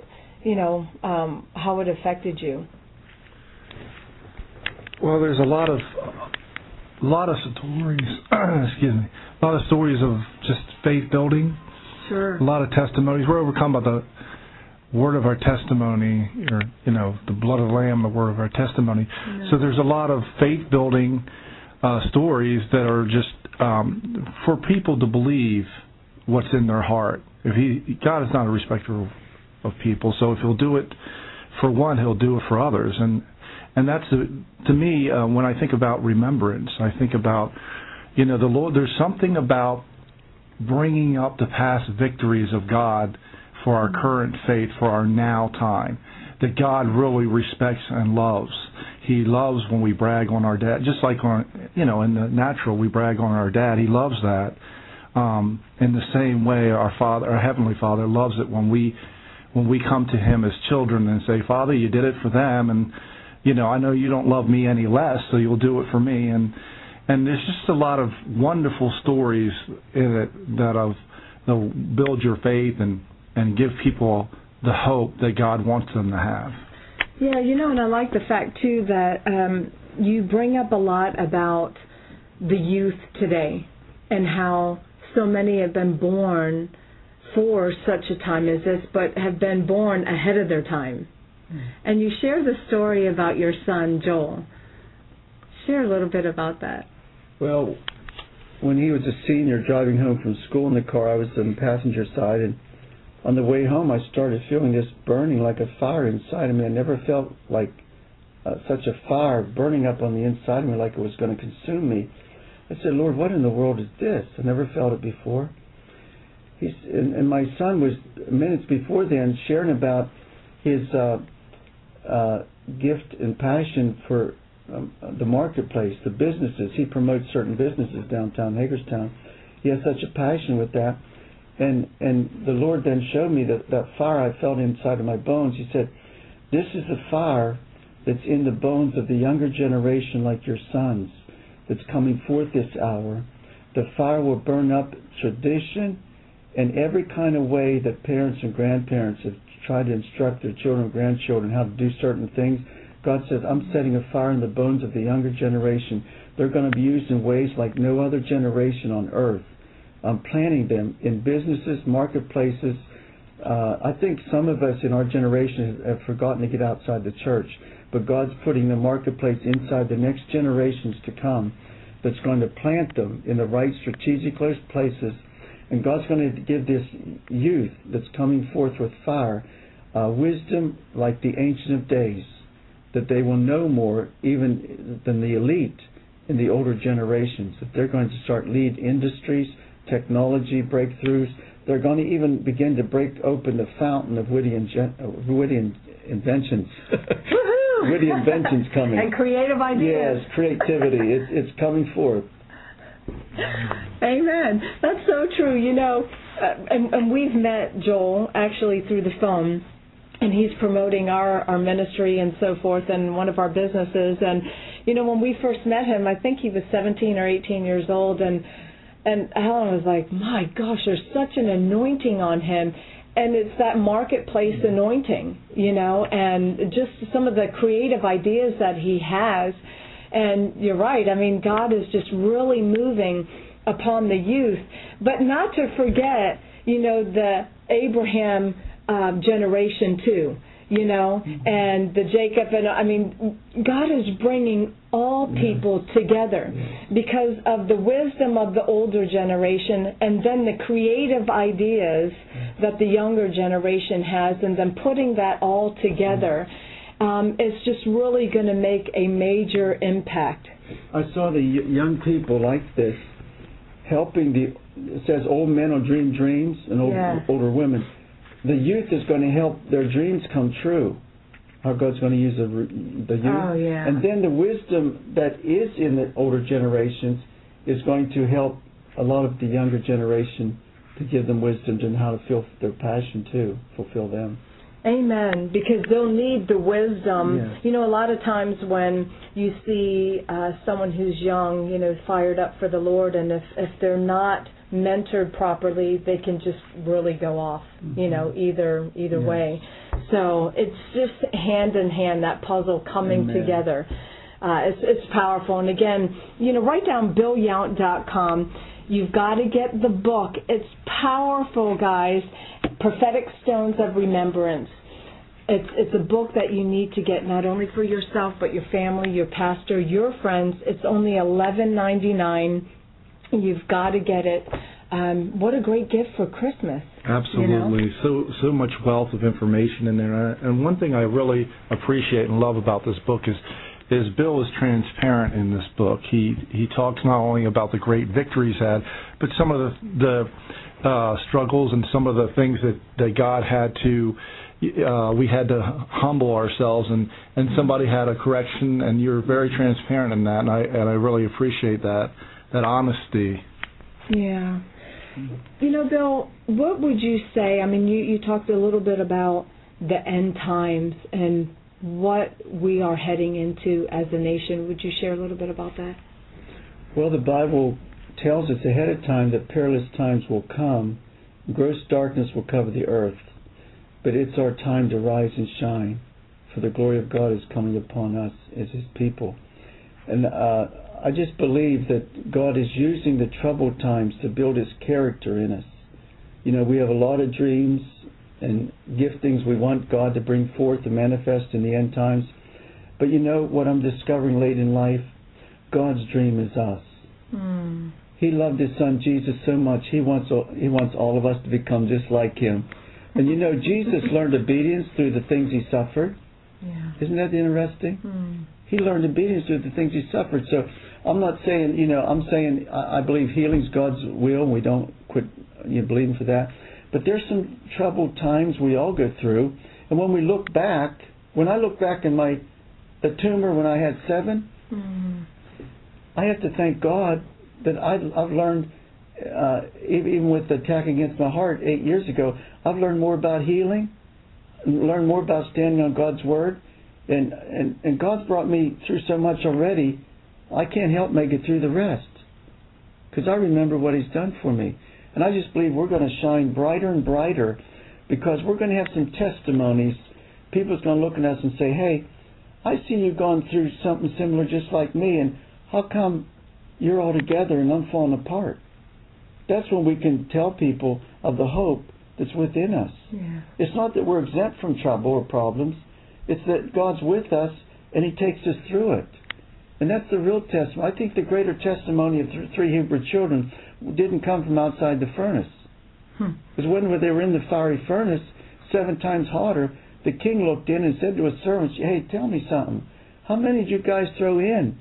how it affected you. Well, there's a lot of stories. Excuse me. A lot of stories of just faith building. Sure. A lot of testimonies. We're overcome by the word of our testimony, or the blood of the Lamb, the word of our testimony. No. So there's a lot of faith building stories that are just for people to believe what's in their heart. God is not a respecter of people, so if He'll do it for one, He'll do it for others. And that's, to me, when I think about remembrance, I think about, the Lord. There's something about bringing up the past victories of God for our current faith, for our now time, that God really respects and loves. He loves when we brag on our dad, just like in the natural we brag on our dad. He loves that. In the same way, our Heavenly Father loves it when we come to Him as children and say, Father, you did it for them, and I know you don't love me any less, so you'll do it for me. And there's just a lot of wonderful stories in it that'll build your faith and give people the hope that God wants them to have. Yeah, and I like the fact, too, that you bring up a lot about the youth today and how so many have been born for such a time as this, but have been born ahead of their time. And you share the story about your son, Joel. Share a little bit about that. Well, when he was a senior driving home from school in the car, I was on the passenger side, and on the way home I started feeling this burning like a fire inside of me. I never felt like such a fire burning up on the inside of me like it was going to consume me. I said, Lord, what in the world is this? I never felt it before. And my son was, minutes before then, sharing about his gift and passion for the marketplace, the businesses. He promotes certain businesses downtown Hagerstown. He has such a passion with that. And the Lord then showed me that fire I felt inside of my bones. He said, this is the fire that's in the bones of the younger generation like your sons that's coming forth this hour. The fire will burn up tradition and every kind of way that parents and grandparents have tried to instruct their children and grandchildren how to do certain things. God says, I'm setting a fire in the bones of the younger generation. They're going to be used in ways like no other generation on earth. I'm planting them in businesses, marketplaces. I think some of us in our generation have forgotten to get outside the church, but God's putting the marketplace inside the next generations to come that's going to plant them in the right strategic places. And God's going to give this youth that's coming forth with fire wisdom like the Ancient of Days, that they will know more even than the elite in the older generations. That they're going to start lead industries, technology breakthroughs. They're going to even begin to break open the fountain of witty inventions. Witty inventions coming. And creative ideas. Yes, creativity. It's coming forth. Amen. That's so true. You know, and we've met Joel actually through the phone, and he's promoting our ministry and so forth and one of our businesses. And, you know, when we first met him, I think he was 17 or 18 years old, and Alan was like, my gosh, there's such an anointing on him. And it's that marketplace anointing, you know, and just some of the creative ideas that he has. And you're right, I mean, God is just really moving upon the youth. But not to forget, you know, the Abraham generation too, you know, and the Jacob. And I mean, God is bringing all people together because of the wisdom of the older generation and then the creative ideas that the younger generation has, and then putting that all together. It's just really going to make a major impact. I saw the young people like this helping it says old men will dream dreams and older women. The youth is going to help their dreams come true. How God's going to use the youth. Oh, yeah. And then the wisdom that is in the older generations is going to help a lot of the younger generation to give them wisdom and how to feel their passion too, fulfill them. Amen. Because they'll need the wisdom. Yes. You know, a lot of times when you see someone who's young, you know, fired up for the Lord, and if they're not mentored properly, they can just really go off, you know, either way. So it's just hand in hand, that puzzle coming together. It's powerful. And again, you know, write down BillYount.com. You've got to get the book. It's powerful, guys. Prophetic Stones of Remembrance. It's a book that you need to get not only for yourself, but your family, your pastor, your friends. It's only $11.99. You've got to get it. What a great gift for Christmas. Absolutely. You know? So much wealth of information in there. And one thing I really appreciate and love about this book is Bill is transparent in this book. He talks not only about the great victories had, but some of the struggles and some of the things that God had to, we had to humble ourselves, and somebody had a correction, and you're very transparent in that, and I really appreciate that honesty. Yeah. You know, Bill, what would you say? I mean, you talked a little bit about the end times and what we are heading into as a nation. Would you share a little bit about that? Well, the Bible tells us ahead of time that perilous times will come. Gross darkness will cover the earth. But it's our time to rise and shine, for the glory of God is coming upon us as His people. And I just believe that God is using the troubled times to build His character in us. You know, we have a lot of dreams and giftings we want God to bring forth and manifest in the end times. But you know what I'm discovering late in life? God's dream is us. He loved His Son Jesus so much, He wants all of us to become just like Him. And you know, Jesus learned obedience through the things He suffered. Yeah. Isn't that interesting? He learned obedience through the things He suffered. So I'm not saying, you know, I'm saying I believe healing's God's will. We don't quit believing for that. But there's some troubled times we all go through. And when we look back, when I look back in the tumor when I had 7, I have to thank God that I've learned, even with the attack against my heart 8 years ago, I've learned more about healing, learned more about standing on God's Word. And God's brought me through so much already, I can't help make it through the rest. Because I remember what He's done for me. And I just believe we're going to shine brighter and brighter, because we're going to have some testimonies. People's going to look at us and say, hey, I see you've gone through something similar just like me, and how come you're all together and I'm falling apart? That's when we can tell people of the hope that's within us. Yeah. It's not that we're exempt from trouble or problems. It's that God's with us and He takes us through it. And that's the real testimony. I think the greater testimony of 3 Hebrew children didn't come from outside the furnace. Because when they were in the fiery furnace, 7 times hotter, the king looked in and said to his servants, hey, tell me something. How many did you guys throw in?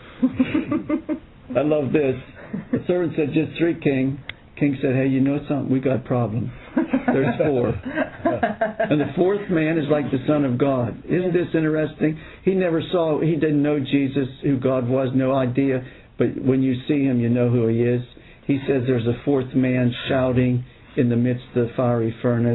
I love this. The servant said, just 3, King. King said, hey, you know something? We got a problem. There's 4. And the 4th man is like the Son of God. Isn't this interesting? He didn't know Jesus, who God was, no idea. But when you see him, you know who he is. He says there's a 4th man shouting in the midst of the fiery furnace.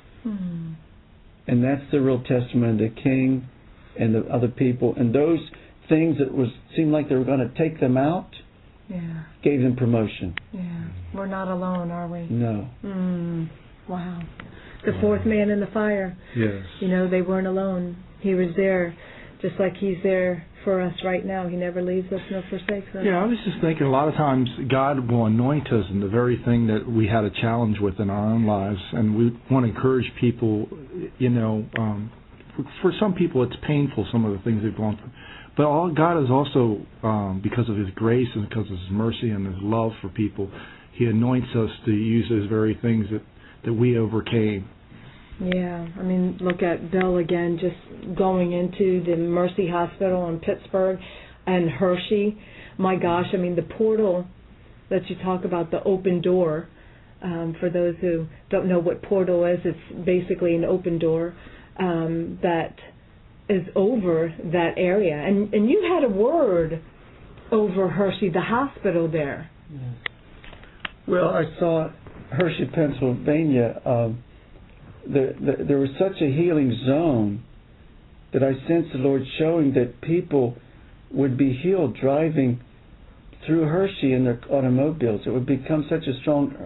And that's the real testament of the king and the other people. And those things that seemed like they were going to take them out, gave them promotion. Yeah. We're not alone, are we? No. Wow. The 4th man in the fire. Yes. You know, they weren't alone. He was there, just like he's there for us right now. He never leaves us nor forsakes us. Yeah, I was just thinking a lot of times God will anoint us in the very thing that we had a challenge with in our own lives. And we want to encourage people, you know, for some people it's painful, some of the things they've gone through. But God is also, because of His grace and because of His mercy and His love for people, He anoints us to use those very things that we overcame. Yeah, I mean, look at Bill again, just going into the Mercy Hospital in Pittsburgh and Hershey. My gosh, I mean, the portal that you talk about, the open door, for those who don't know what portal is, it's basically an open door that is over that area. And you had a word over Hershey, the hospital there. Yes. Well, I saw Hershey, Pennsylvania. There was such a healing zone that I sensed the Lord showing that people would be healed driving through Hershey in their automobiles. It would become such a strong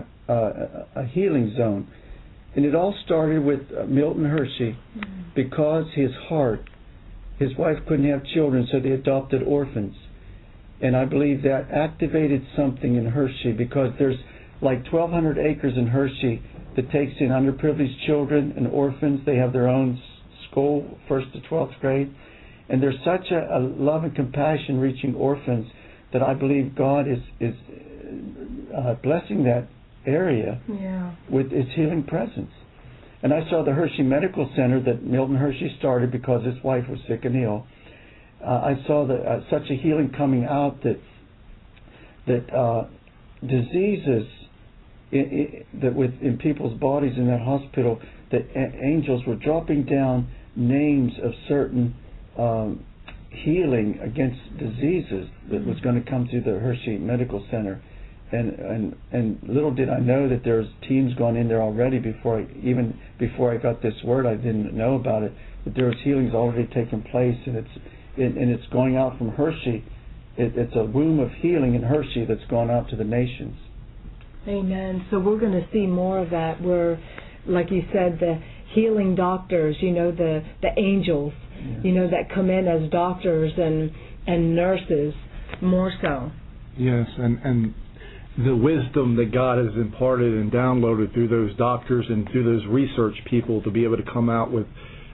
a healing zone. And it all started with Milton Hershey because his wife couldn't have children, so they adopted orphans. And I believe that activated something in Hershey, because there's like 1,200 acres in Hershey that takes in underprivileged children and orphans. They have their own school, 1st to 12th grade. And there's such a love and compassion reaching orphans that I believe God is blessing that area with His healing presence. And I saw the Hershey Medical Center that Milton Hershey started because his wife was sick and ill. I saw such a healing coming out that diseases in people's bodies in that hospital, that angels were dropping down names of certain healing against diseases that was going to come through the Hershey Medical Center. And little did I know that there's teams gone in there already before I got this word. I didn't know about it, but there was healings already taking place, and it's going out from Hershey. It's a womb of healing in Hershey that's gone out to the nations. Amen. So we're going to see more of that, where, like you said, the healing doctors, the angels, that come in as doctors and nurses, more so. Yes, and the wisdom that God has imparted and downloaded through those doctors and through those research people to be able to come out with,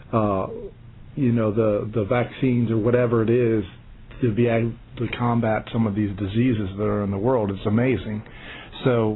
the vaccines or whatever it is to be able to combat some of these diseases that are in the world. It's amazing. So,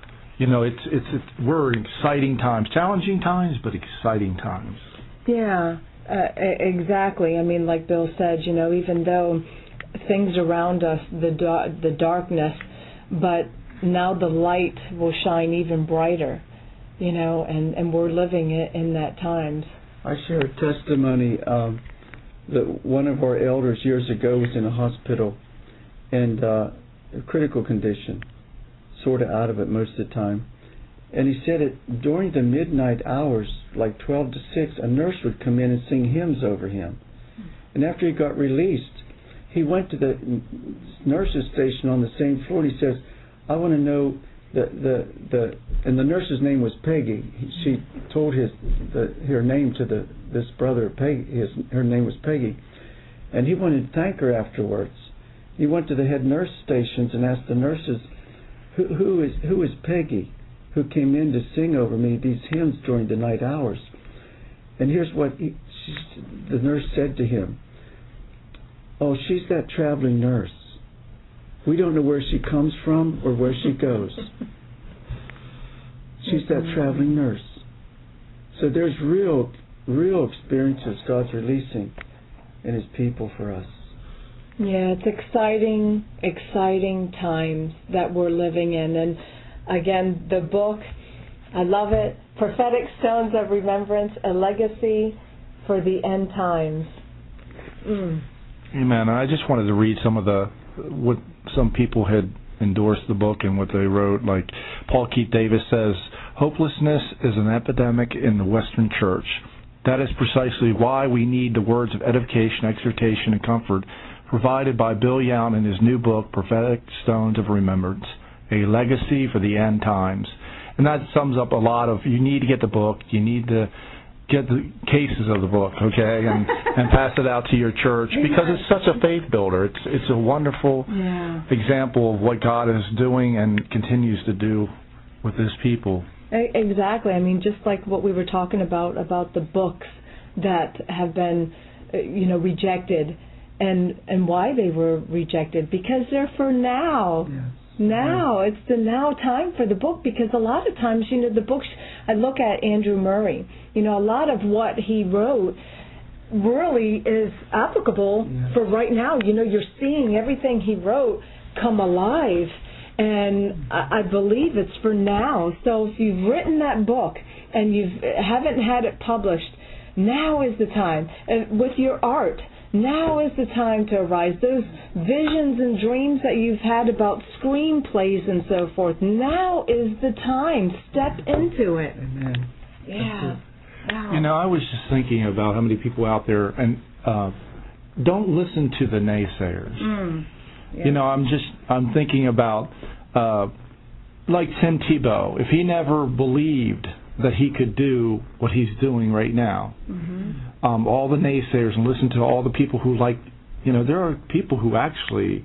we're in exciting times, challenging times, but exciting times. Yeah, exactly. I mean, like Bill said, even though things around us, the darkness, but now the light will shine even brighter, and we're living in that times. I share a testimony that one of our elders years ago was in a hospital and a critical condition, sort of out of it most of the time. And he said it during the midnight hours, like 12 to 6, a nurse would come in and sing hymns over him. And after he got released, he went to the nurse's station on the same floor, and he says, I want to know and the nurse's name was Peggy. She told her name to this brother, Peggy. Her name was Peggy. And he wanted to thank her afterwards. He went to the head nurse stations and asked the nurses, who is Peggy, who came in to sing over me these hymns during the night hours? And here's what the nurse said to him. Oh, she's that traveling nurse. We don't know where she comes from or where she goes. She's that traveling nurse. So there's real real experiences God's releasing in His people for us. Yeah, it's exciting times that we're living in. And again, the book, I love it. Prophetic Stones of Remembrance, a legacy for the end times. Amen. I just wanted to read some of what some people had endorsed the book and what they wrote. Like Paul Keith Davis says, hopelessness is an epidemic in the Western Church. That is precisely why we need the words of edification, exhortation, and comfort provided by Bill Young in his new book, Prophetic Stones of Remembrance, a legacy for the end times. And that sums up a lot of, you need to get the book, you need to get the cases of the book, okay, and pass it out to your church, because it's such a faith builder. It's a wonderful example of what God is doing and continues to do with His people. Exactly. I mean, just like what we were talking about the books that have been, rejected, and why they were rejected, because they're for now. Yes. Now, it's the now time for the book, because a lot of times, the books, I look at Andrew Murray, a lot of what he wrote really is applicable for right now. You're seeing everything he wrote come alive, and I believe it's for now. So if you've written that book and you haven't had it published, now is the time. And with your art, now is the time to arise. Those visions and dreams that you've had about screenplays and so forth, now is the time. Step into it. Amen. Yeah. Wow. I was just thinking about how many people out there, and don't listen to the naysayers. I'm thinking about like Tim Tebow. If he never believed that he could do what he's doing right now, all the naysayers, and listen to all the people who there are people who actually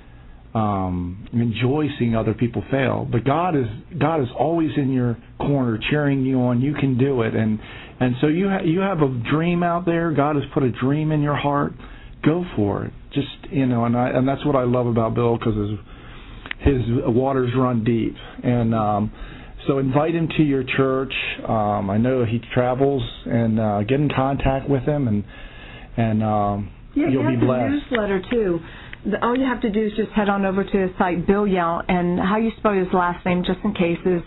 enjoy seeing other people fail, but God is always in your corner cheering you on. You can do it, and so you have a dream out there. God has put a dream in your heart. Go for it. Just and that's what I love about Bill, because his waters run deep, and so invite him to your church. I know he travels, and get in contact with him, and you'll be blessed. Newsletter too. All you have to do is just head on over to his site, Bill Yount, and how you spell his last name, just in case, is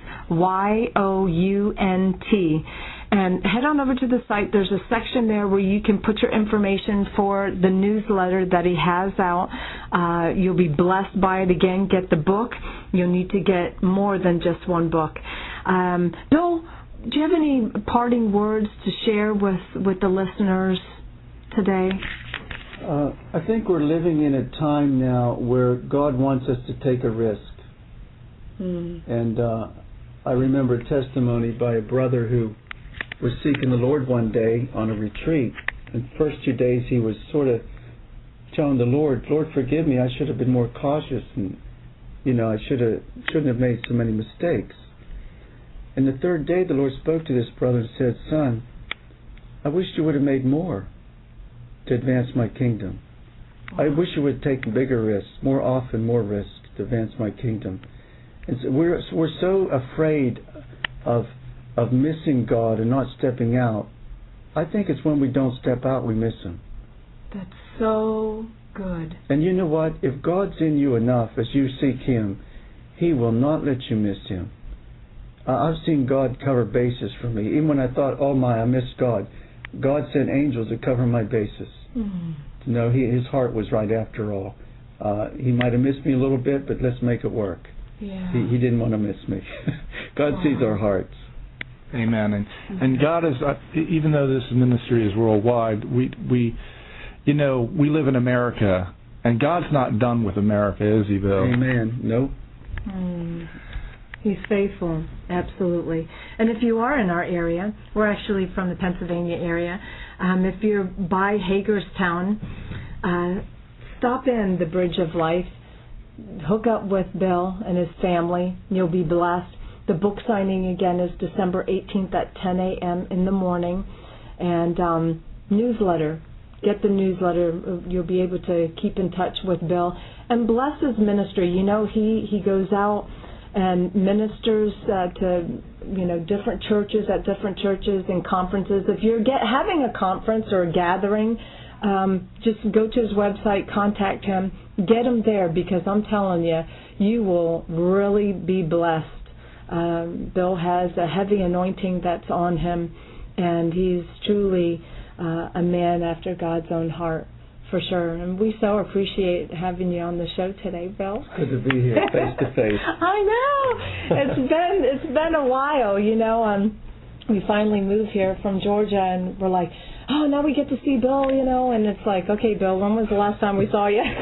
Yount. And head on over to the site. There's a section there where you can put your information for the newsletter that he has out. You'll be blessed by it. Again, get the book. You'll need to get more than just one book. Bill, do you have any parting words to share with the listeners today? I think we're living in a time now where God wants us to take a risk. And I remember a testimony by a brother who was seeking the Lord one day on a retreat. And the first 2 days he was sort of telling the Lord, forgive me, I should have been more cautious, and I shouldn't have made so many mistakes. And the third day the Lord spoke to this brother and said, son, I wish you would have made more to advance my kingdom. I wish you would take bigger risks, more often, more risks to advance my kingdom. And so we're so afraid of missing God and not stepping out. I think it's when we don't step out we miss Him. That's so good. And you know what? If God's in you enough as you seek Him, He will not let you miss Him. I've seen God cover bases for me. Even when I thought, oh my, I missed God, God sent angels to cover my bases. No, His heart was right after all. He might have missed me a little bit, but let's make it work. Yeah. He didn't want to miss me. God sees our hearts. Amen. And God is, even though this ministry is worldwide, we live in America, and God's not done with America, is He, Bill? Amen. Nope. He's faithful, absolutely. And if you are in our area, we're actually from the Pennsylvania area. If you're by Hagerstown, stop in the Bridge of Life, hook up with Bill and his family. You'll be blessed. The book signing, again, is December 18th at 10 a.m. in the morning. And newsletter. Get the newsletter. You'll be able to keep in touch with Bill. And bless his ministry. He goes out and ministers to different churches at different churches and conferences. If you're having a conference or a gathering, just go to his website, contact him, get him there, because I'm telling you, you will really be blessed. Bill has a heavy anointing that's on him, and he's truly a man after God's own heart, for sure. And we so appreciate having you on the show today, Bill. Good to be here, face to face. I know. It's been a while, we finally moved here from Georgia, and we're like, oh, now we get to see Bill, and it's like, okay, Bill, when was the last time we saw you?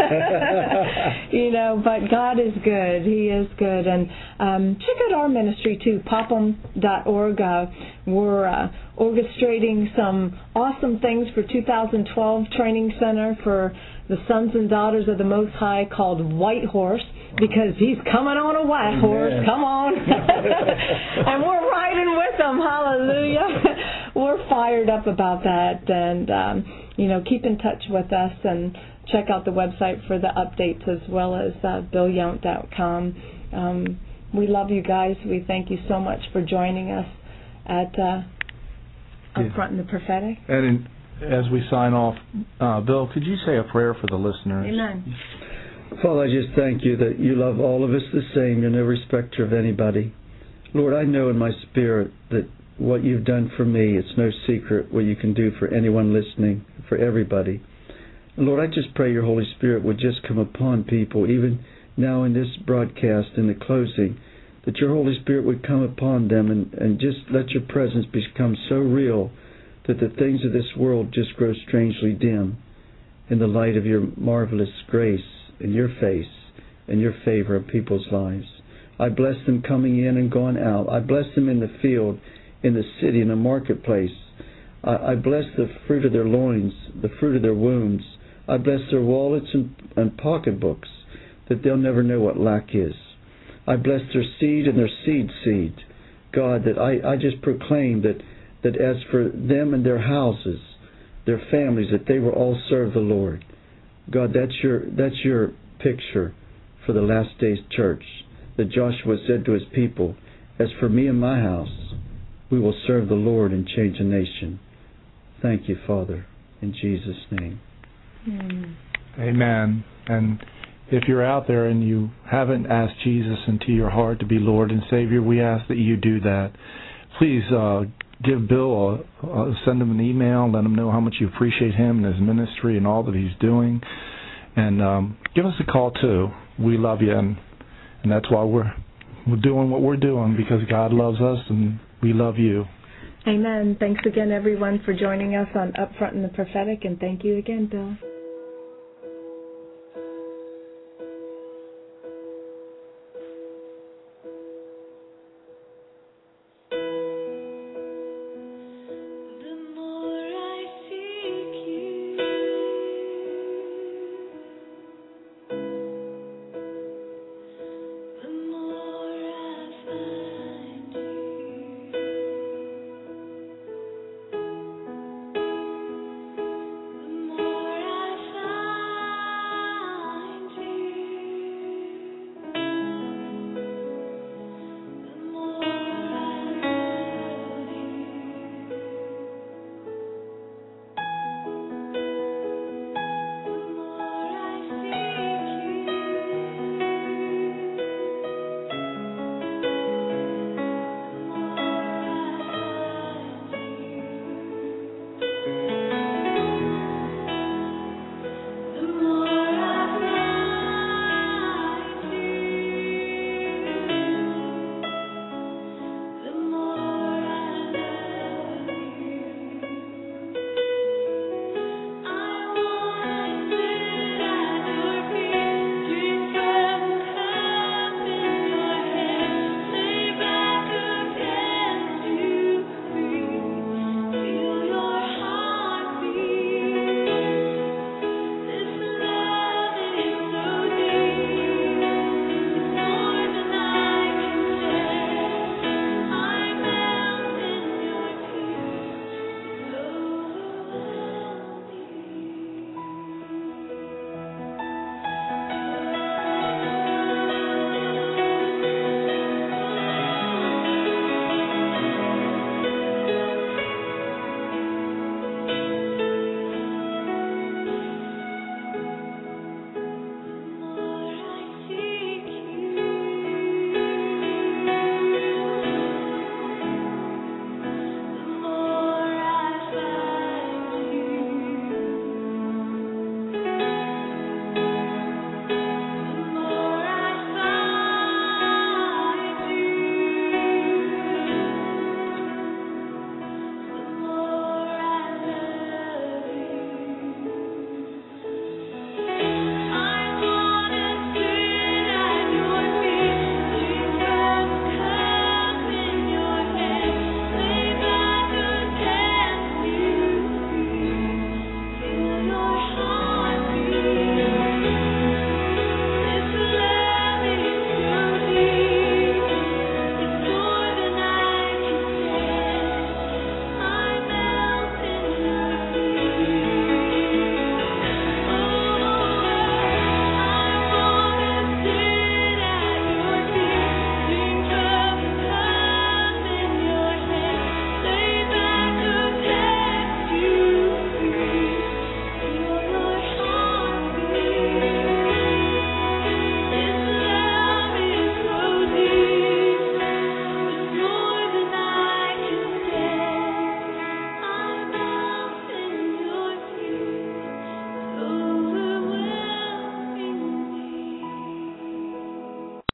But God is good. He is good. And check out our ministry, too, popham.org. We're orchestrating some awesome things for 2012 Training Center for the sons and daughters of the Most High, called White Horse, because he's coming on a white horse. Come on. And we're riding with him. Hallelujah. We're fired up about that. And, keep in touch with us and check out the website for the updates, as well as BillYount.com. We love you guys. We thank you so much for joining us at Up Front in the Prophetic. And as we sign off, Bill, could you say a prayer for the listeners? Amen. Father, I just thank you that you love all of us the same. You're no respecter of anybody. Lord, I know in my spirit that what you've done for me, it's no secret what you can do for anyone listening, for everybody. And Lord, I just pray your Holy Spirit would just come upon people, even now in this broadcast, in the closing, that your Holy Spirit would come upon them and just let your presence become so real that the things of this world just grow strangely dim in the light of your marvelous grace and your face and your favor in people's lives. I bless them coming in and going out. I bless them in the field, in the city, in the marketplace. I bless the fruit of their loins, the fruit of their wombs. I bless their wallets and pocketbooks, that they'll never know what lack is. I bless their seed and their seed. God, that I just proclaim that as for them and their houses, their families, that they will all serve the Lord. God, that's your picture for the last days church, that Joshua said to his people, as for me and my house, we will serve the Lord and change a nation. Thank you, Father, in Jesus' name. Amen. And if you're out there and you haven't asked Jesus into your heart to be Lord and Savior, we ask that you do that. Please give Bill, send him an email, let him know how much you appreciate him and his ministry and all that he's doing. And give us a call, too. We love you, and that's why we're doing what we're doing, because God loves us and we love you. Amen. Thanks again, everyone, for joining us on Up Front in the Prophetic, and thank you again, Bill.